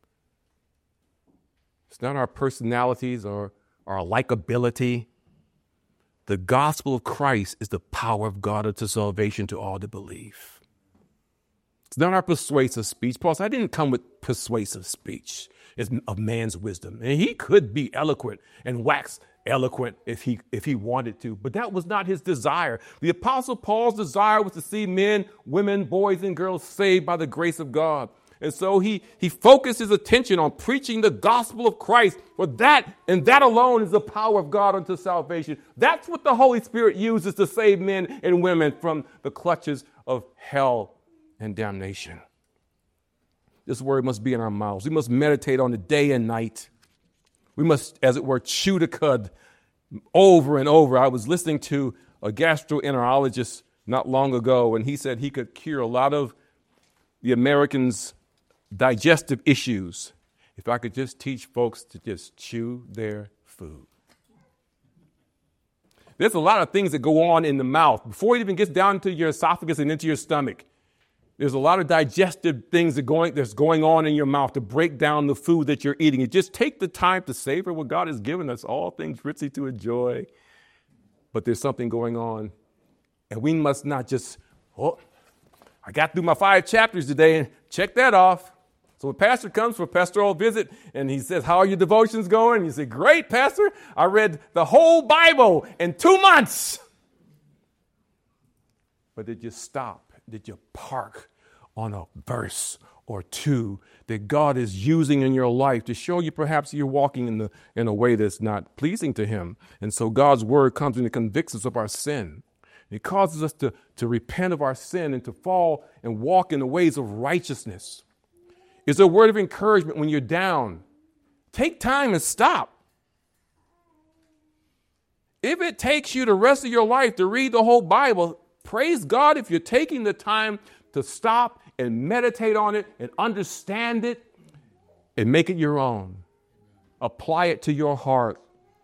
It's not our personalities or our likability. The gospel of Christ is the power of God unto salvation to all that believe. It's not our persuasive speech. Paul said, I didn't come with persuasive speech. It's of man's wisdom. And he could be eloquent and wax eloquent if he if he wanted to, but that was not his desire. The Apostle Paul's desire was to see men, women, boys, and girls saved by the grace of God. And so he, he focused his attention on preaching the gospel of Christ, for that and that alone is the power of God unto salvation. That's what the Holy Spirit uses to save men and women from the clutches of hell and damnation. This word must be in our mouths. We must meditate on it day and night. We must, as it were, chew the cud over and over. I was listening to a gastroenterologist not long ago, and he said he could cure a lot of the Americans' digestive issues if I could just teach folks to just chew their food. There's a lot of things that go on in the mouth before it even gets down to your esophagus and into your stomach. There's a lot of digestive things that going, that's going on in your mouth to break down the food that you're eating. You just take the time to savor what God has given us, all things richly to enjoy. But there's something going on. And we must not just, oh, I got through my five chapters today and check that off. So when pastor comes for a pastoral visit and he says, how are your devotions going? You say, great, pastor. I read the whole Bible in two months. But did you stop? Did you park on a verse or two that God is using in your life to show you perhaps you're walking in the in a way that's not pleasing to him? And so God's word comes and it convicts us of our sin. It causes us to, to repent of our sin and to fall and walk in the ways of righteousness. It's a word of encouragement when you're down. Take time and stop. If it takes you the rest of your life to read the whole Bible, praise God if you're taking the time to stop and meditate on it and understand it and make it your own. Apply it to your heart.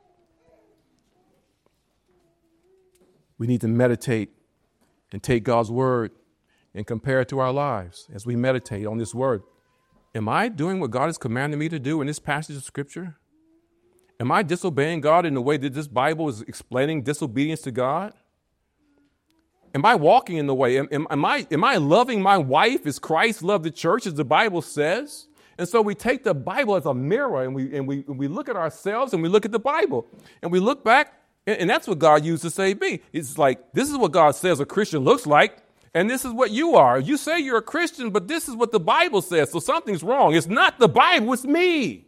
We need to meditate and take God's word and compare it to our lives as we meditate on this word. Am I doing what God has commanded me to do in this passage of Scripture? Am I disobeying God in the way that this Bible is explaining disobedience to God? Am I walking in the way? Am, am, am, I, am I loving my wife as Christ loved the church, as the Bible says? And so we take the Bible as a mirror and we, and we, and we look at ourselves and we look at the Bible and we look back, and, and that's what God used to save me. It's like, this is what God says a Christian looks like, and this is what you are. You say you're a Christian, but this is what the Bible says, so something's wrong. It's not the Bible, it's me.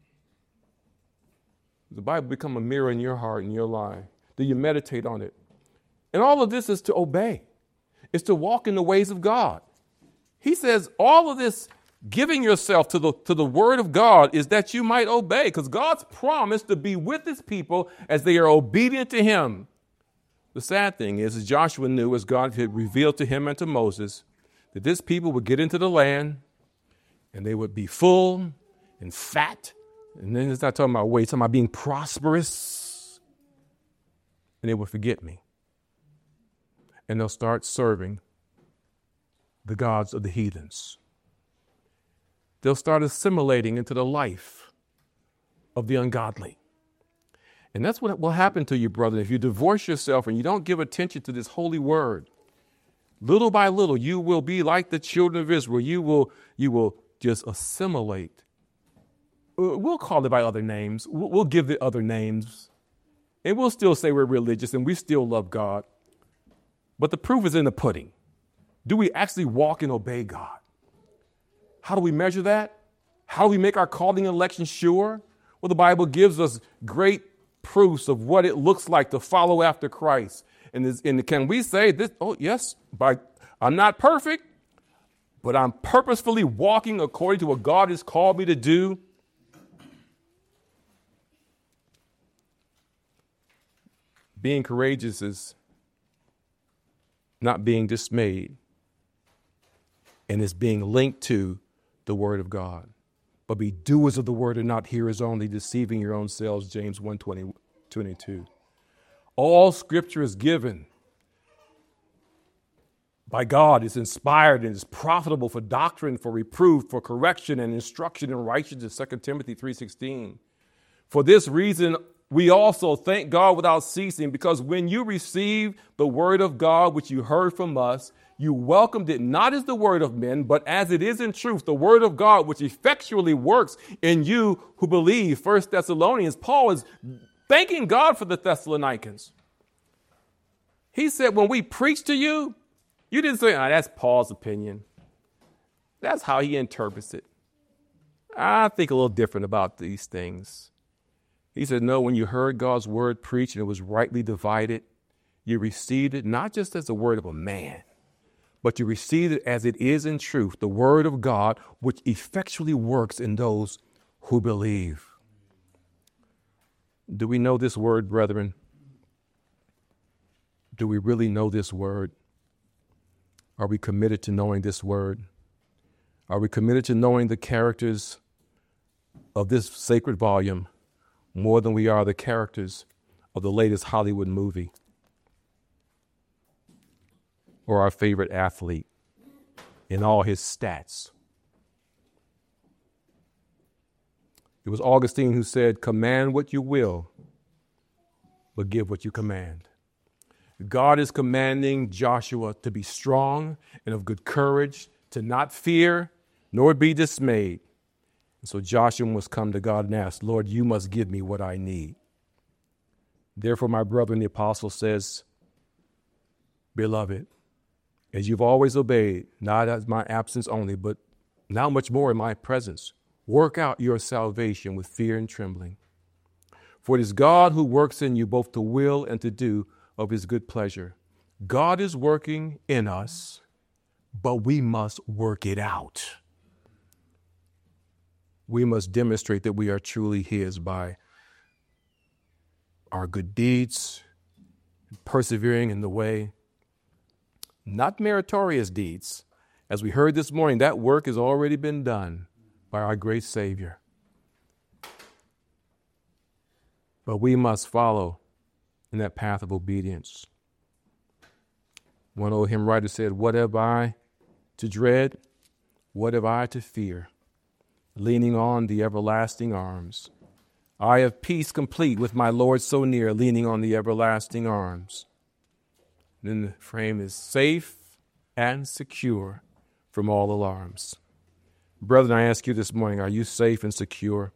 Does the Bible become a mirror in your heart and your life? Do you meditate on it? And all of this is to obey. It's to walk in the ways of God. He says all of this giving yourself to the, to the word of God is that you might obey, because God's promised to be with his people as they are obedient to him. The sad thing is, as Joshua knew, as God had revealed to him and to Moses, that this people would get into the land and they would be full and fat. And then it's not talking about weight, it's talking about being prosperous. And they would forget me. And they'll start serving the gods of the heathens. They'll start assimilating into the life of the ungodly. And that's what will happen to you, brother, if you divorce yourself and you don't give attention to this holy word. Little by little, you will be like the children of Israel. You will, you will just assimilate. We'll call it by other names. We'll give it other names. And we'll still say we're religious and we still love God. But the proof is in the pudding. Do we actually walk and obey God? How do we measure that? How do we make our calling and election sure? Well, the Bible gives us great proofs of what it looks like to follow after Christ. And, this, and can we say this? Oh, yes, by, I'm not perfect, but I'm purposefully walking according to what God has called me to do. Being courageous is not being dismayed, and it's being linked to the word of God. But be doers of the word and not hearers only, deceiving your own selves, James one twenty, twenty-two. All scripture is given by God. It's inspired and is profitable for doctrine, for reproof, for correction and instruction in righteousness, Second Timothy three sixteen. For this reason, we also thank God without ceasing, because when you received the word of God, which you heard from us, you welcomed it not as the word of men, but as it is in truth, the word of God, which effectually works in you who believe. First Thessalonians, Paul is thanking God for the Thessalonians. He said, when we preach to you, you didn't say, oh, that's Paul's opinion. That's how he interprets it. I think a little different about these things. He said, no, when you heard God's word preached and it was rightly divided, you received it not just as the word of a man, but you received it as it is in truth, the word of God, which effectually works in those who believe. Do we know this word, brethren? Do we really know this word? Are we committed to knowing this word? Are we committed to knowing the characters of this sacred volume more than we are the characters of the latest Hollywood movie or our favorite athlete in all his stats. It was Augustine who said, command what you will, but give what you command. God is commanding Joshua to be strong and of good courage, to not fear, nor be dismayed. And so Joshua must come to God and ask, Lord, you must give me what I need. Therefore, my brother and the apostle says, beloved, as you've always obeyed, not as my absence only, but now much more in my presence, work out your salvation with fear and trembling. For it is God who works in you both to will and to do of his good pleasure. God is working in us, but we must work it out. We must demonstrate that we are truly his by our good deeds, persevering in the way, not meritorious deeds. As we heard this morning, that work has already been done by our great Savior. But we must follow in that path of obedience. One old hymn writer said, what have I to dread? What have I to fear? Leaning on the everlasting arms. I have peace complete with my Lord so near, leaning on the everlasting arms. Then the frame is safe and secure from all alarms. Brethren, I ask you this morning, are you safe and secure?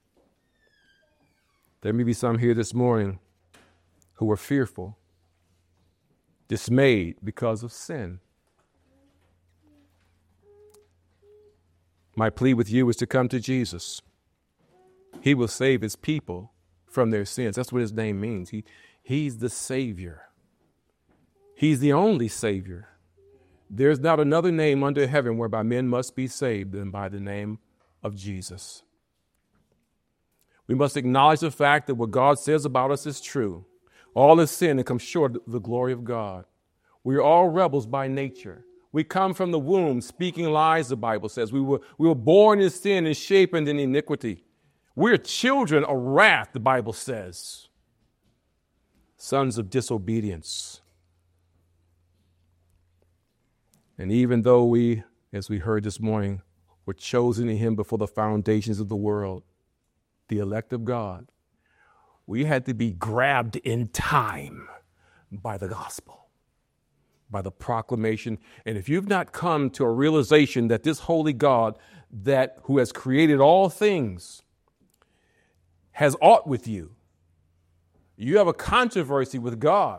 There may be some here this morning who are fearful, dismayed because of sin. My plea with you is to come to Jesus. He will save his people from their sins. That's what his name means. He, he's the Savior. He's the only Savior. There's not another name under heaven whereby men must be saved than by the name of Jesus. We must acknowledge the fact that what God says about us is true. All is sin and come short of the glory of God. We are all rebels by nature. We come from the womb speaking lies, the Bible says. We were, we were born in sin and shaped in iniquity. We're children of wrath, the Bible says. Sons of disobedience. And even though we, as we heard this morning, were chosen in him before the foundations of the world, the elect of God, we had to be grabbed in time by the gospel, by the proclamation. And if you've not come to a realization that this holy God, that who has created all things, has aught with you, you have a controversy with God.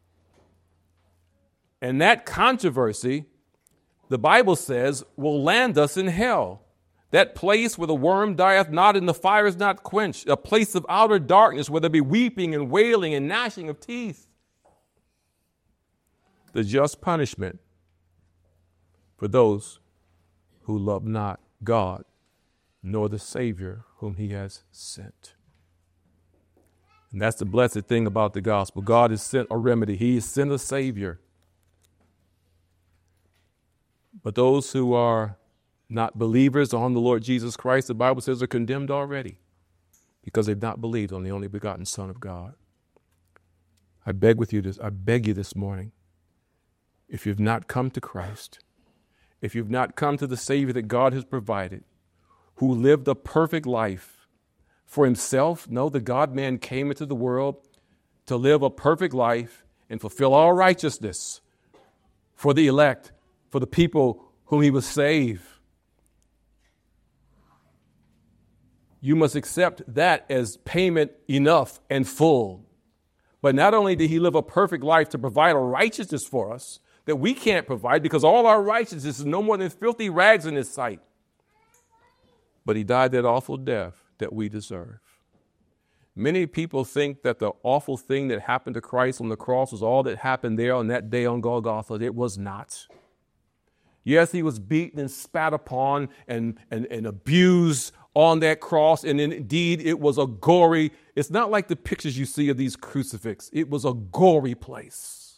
And that controversy, the Bible says, will land us in hell. That place where the worm dieth not and the fire is not quenched. A place of outer darkness where there be weeping and wailing and gnashing of teeth. The just punishment for those who love not God, nor the Savior whom he has sent. And that's the blessed thing about the gospel. God has sent a remedy. He has sent a Savior. But those who are not believers on the Lord Jesus Christ, the Bible says, are condemned already because they've not believed on the only begotten Son of God. I beg with you this, I beg you this morning, if you've not come to Christ, if you've not come to the Savior that God has provided, who lived a perfect life for himself, no, the God-man came into the world to live a perfect life and fulfill all righteousness for the elect, for the people whom he will save. You must accept that as payment enough and full. But not only did he live a perfect life to provide a righteousness for us that we can't provide because all our righteousness is no more than filthy rags in his sight, but he died that awful death that we deserve. Many people think that the awful thing that happened to Christ on the cross was all that happened there on that day on Golgotha. It was not. Yes, he was beaten and spat upon and, and, and abused on that cross. And indeed, it was a gory, it's not like the pictures you see of these crucifixes. It was a gory place.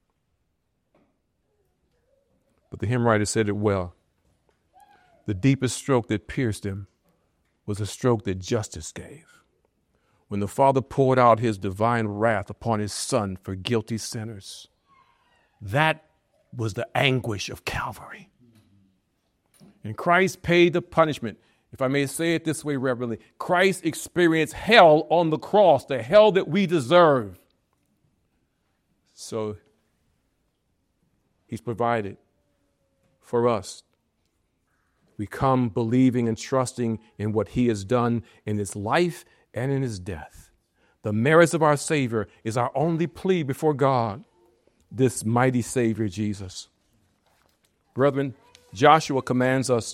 But the hymn writer said it well. The deepest stroke that pierced him was a stroke that justice gave. When the Father poured out his divine wrath upon his Son for guilty sinners, that was the anguish of Calvary. And Christ paid the punishment. If I may say it this way reverently, Christ experienced hell on the cross, the hell that we deserve. So he's provided for us. We come believing and trusting in what he has done in his life and in his death. The merits of our Savior is our only plea before God, this mighty Savior, Jesus. Brethren, Joshua commands us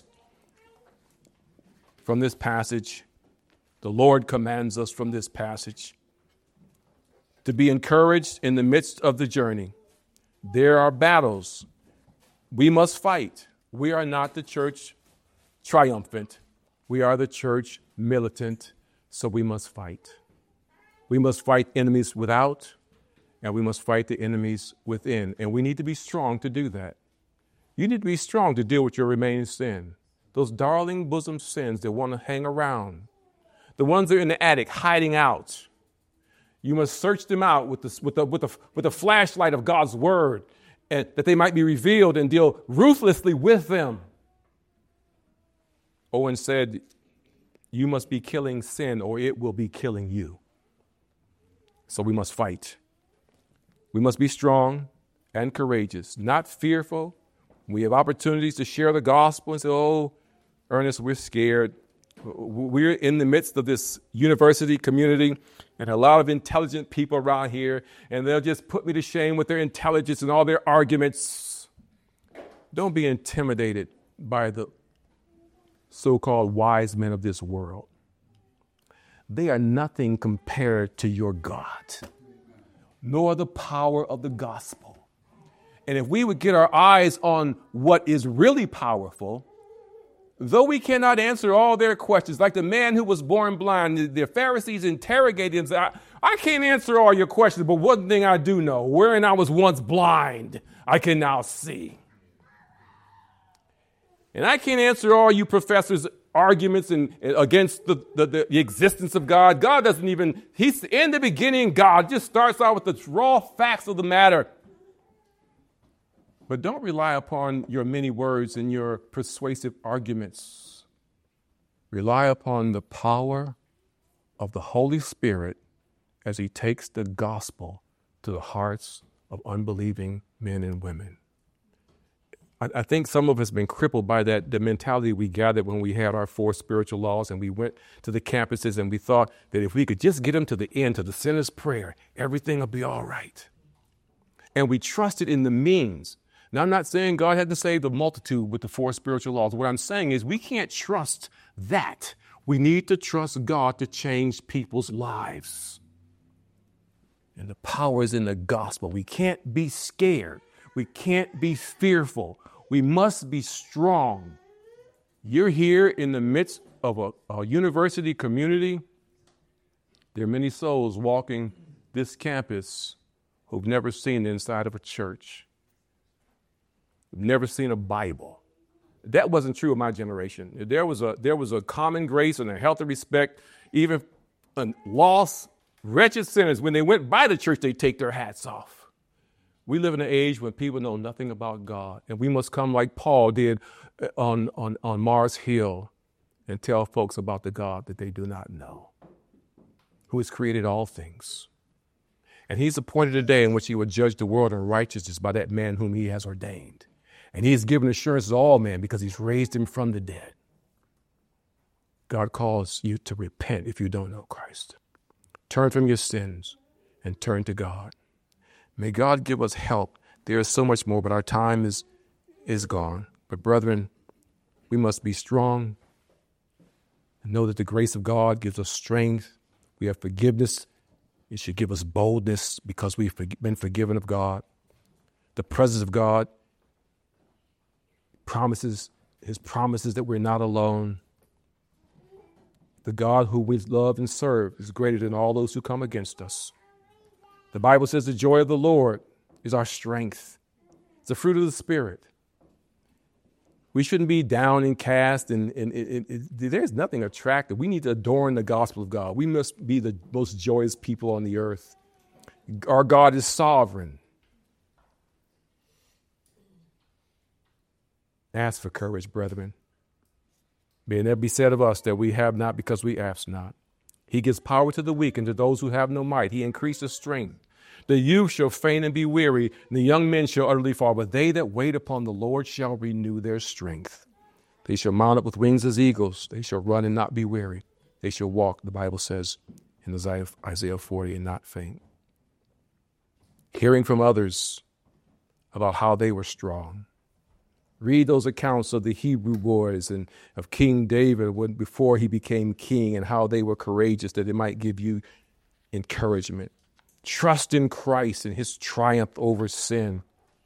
from this passage, the Lord commands us from this passage to be encouraged in the midst of the journey. There are battles we must fight. We are not the church triumphant. We are the church militant, so we must fight. We must fight enemies without, and we must fight the enemies within. And we need to be strong to do that. You need to be strong to deal with your remaining sin. Those darling bosom sins that want to hang around. The ones that are in the attic hiding out. You must search them out with the, with the, with the, with the flashlight of God's word, and that they might be revealed, and deal ruthlessly with them. Owen said, you must be killing sin or it will be killing you. So we must fight. We must be strong and courageous, not fearful. We have opportunities to share the gospel and say, oh, Ernest, we're scared. We're in the midst of this university community and a lot of intelligent people around here, and they'll just put me to shame with their intelligence and all their arguments. Don't be intimidated by the so-called wise men of this world. They are nothing compared to your God, nor the power of the gospel. And if we would get our eyes on what is really powerful, though we cannot answer all their questions, like the man who was born blind, the, the Pharisees interrogated him and said, I, I can't answer all your questions, but one thing I do know, wherein I was once blind, I can now see. And I can't answer all you professors' arguments and, and against the, the, the existence of God. God doesn't even, he's in the beginning, God just starts out with the raw facts of the matter. But don't rely upon your many words and your persuasive arguments. Rely upon the power of the Holy Spirit as he takes the gospel to the hearts of unbelieving men and women. I, I think some of us have been crippled by that, the mentality we gathered when we had our four spiritual laws and we went to the campuses and we thought that if we could just get them to the end, to the sinner's prayer, everything will be all right. And we trusted in the means. Now, I'm not saying God had to save the multitude with the four spiritual laws. What I'm saying is we can't trust that. We need to trust God to change people's lives. And the power is in the gospel. We can't be scared. We can't be fearful. We must be strong. You're here in the midst of a, a university community. There are many souls walking this campus who've never seen the inside of a church. Never seen a Bible. That wasn't true of my generation. There was a there was a common grace and a healthy respect. Even lost, wretched sinners, when they went by the church, they take their hats off. We live in an age when people know nothing about God, and we must come like Paul did on, on, on Mars Hill and tell folks about the God that they do not know, who has created all things. And he's appointed a day in which he will judge the world in righteousness by that man whom he has ordained. And he has given assurance to all men because he's raised him from the dead. God calls you to repent if you don't know Christ. Turn from your sins and turn to God. May God give us help. There is so much more, but our time is, is gone. But brethren, we must be strong and know that the grace of God gives us strength. We have forgiveness. It should give us boldness because we've been forgiven of God. The presence of God promises, his promises that we're not alone. The God who we love and serve is greater than all those who come against us. The Bible says the joy of the Lord is our strength. It's the fruit of the Spirit. We shouldn't be down and cast, and, and, and, and there's nothing attractive. We need to adorn the gospel of God. We must be the most joyous people on the earth. Our God is sovereign. Ask for courage, brethren. May it never be said of us that we have not because we ask not. He gives power to the weak, and to those who have no might, he increases strength. The youth shall faint and be weary, and the young men shall utterly fall. But they that wait upon the Lord shall renew their strength. They shall mount up with wings as eagles. They shall run and not be weary. They shall walk, the Bible says in Isaiah forty, and not faint. Hearing from others about how they were strong. Read those accounts of the Hebrew boys and of King David when, before he became king, and how they were courageous, that it might give you encouragement. Trust in Christ and his triumph over sin.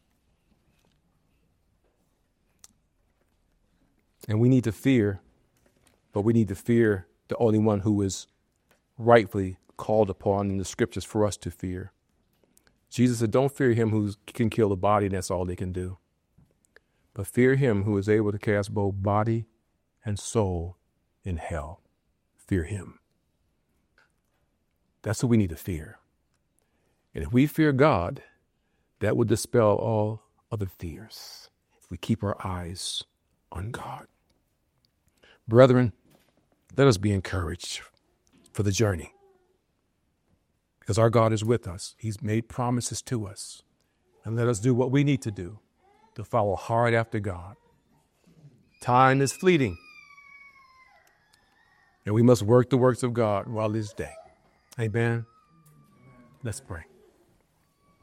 And we need to fear, but we need to fear the only one who is rightfully called upon in the scriptures for us to fear. Jesus said, don't fear him who can kill the body, and that's all they can do. But fear him who is able to cast both body and soul in hell. Fear him. That's what we need to fear. And if we fear God, that will dispel all other fears. If we keep our eyes on God. Brethren, let us be encouraged for the journey. Because our God is with us. He's made promises to us. And let us do what we need to do to follow hard after God. Time is fleeting. And we must work the works of God while it is day. Amen. Let's pray.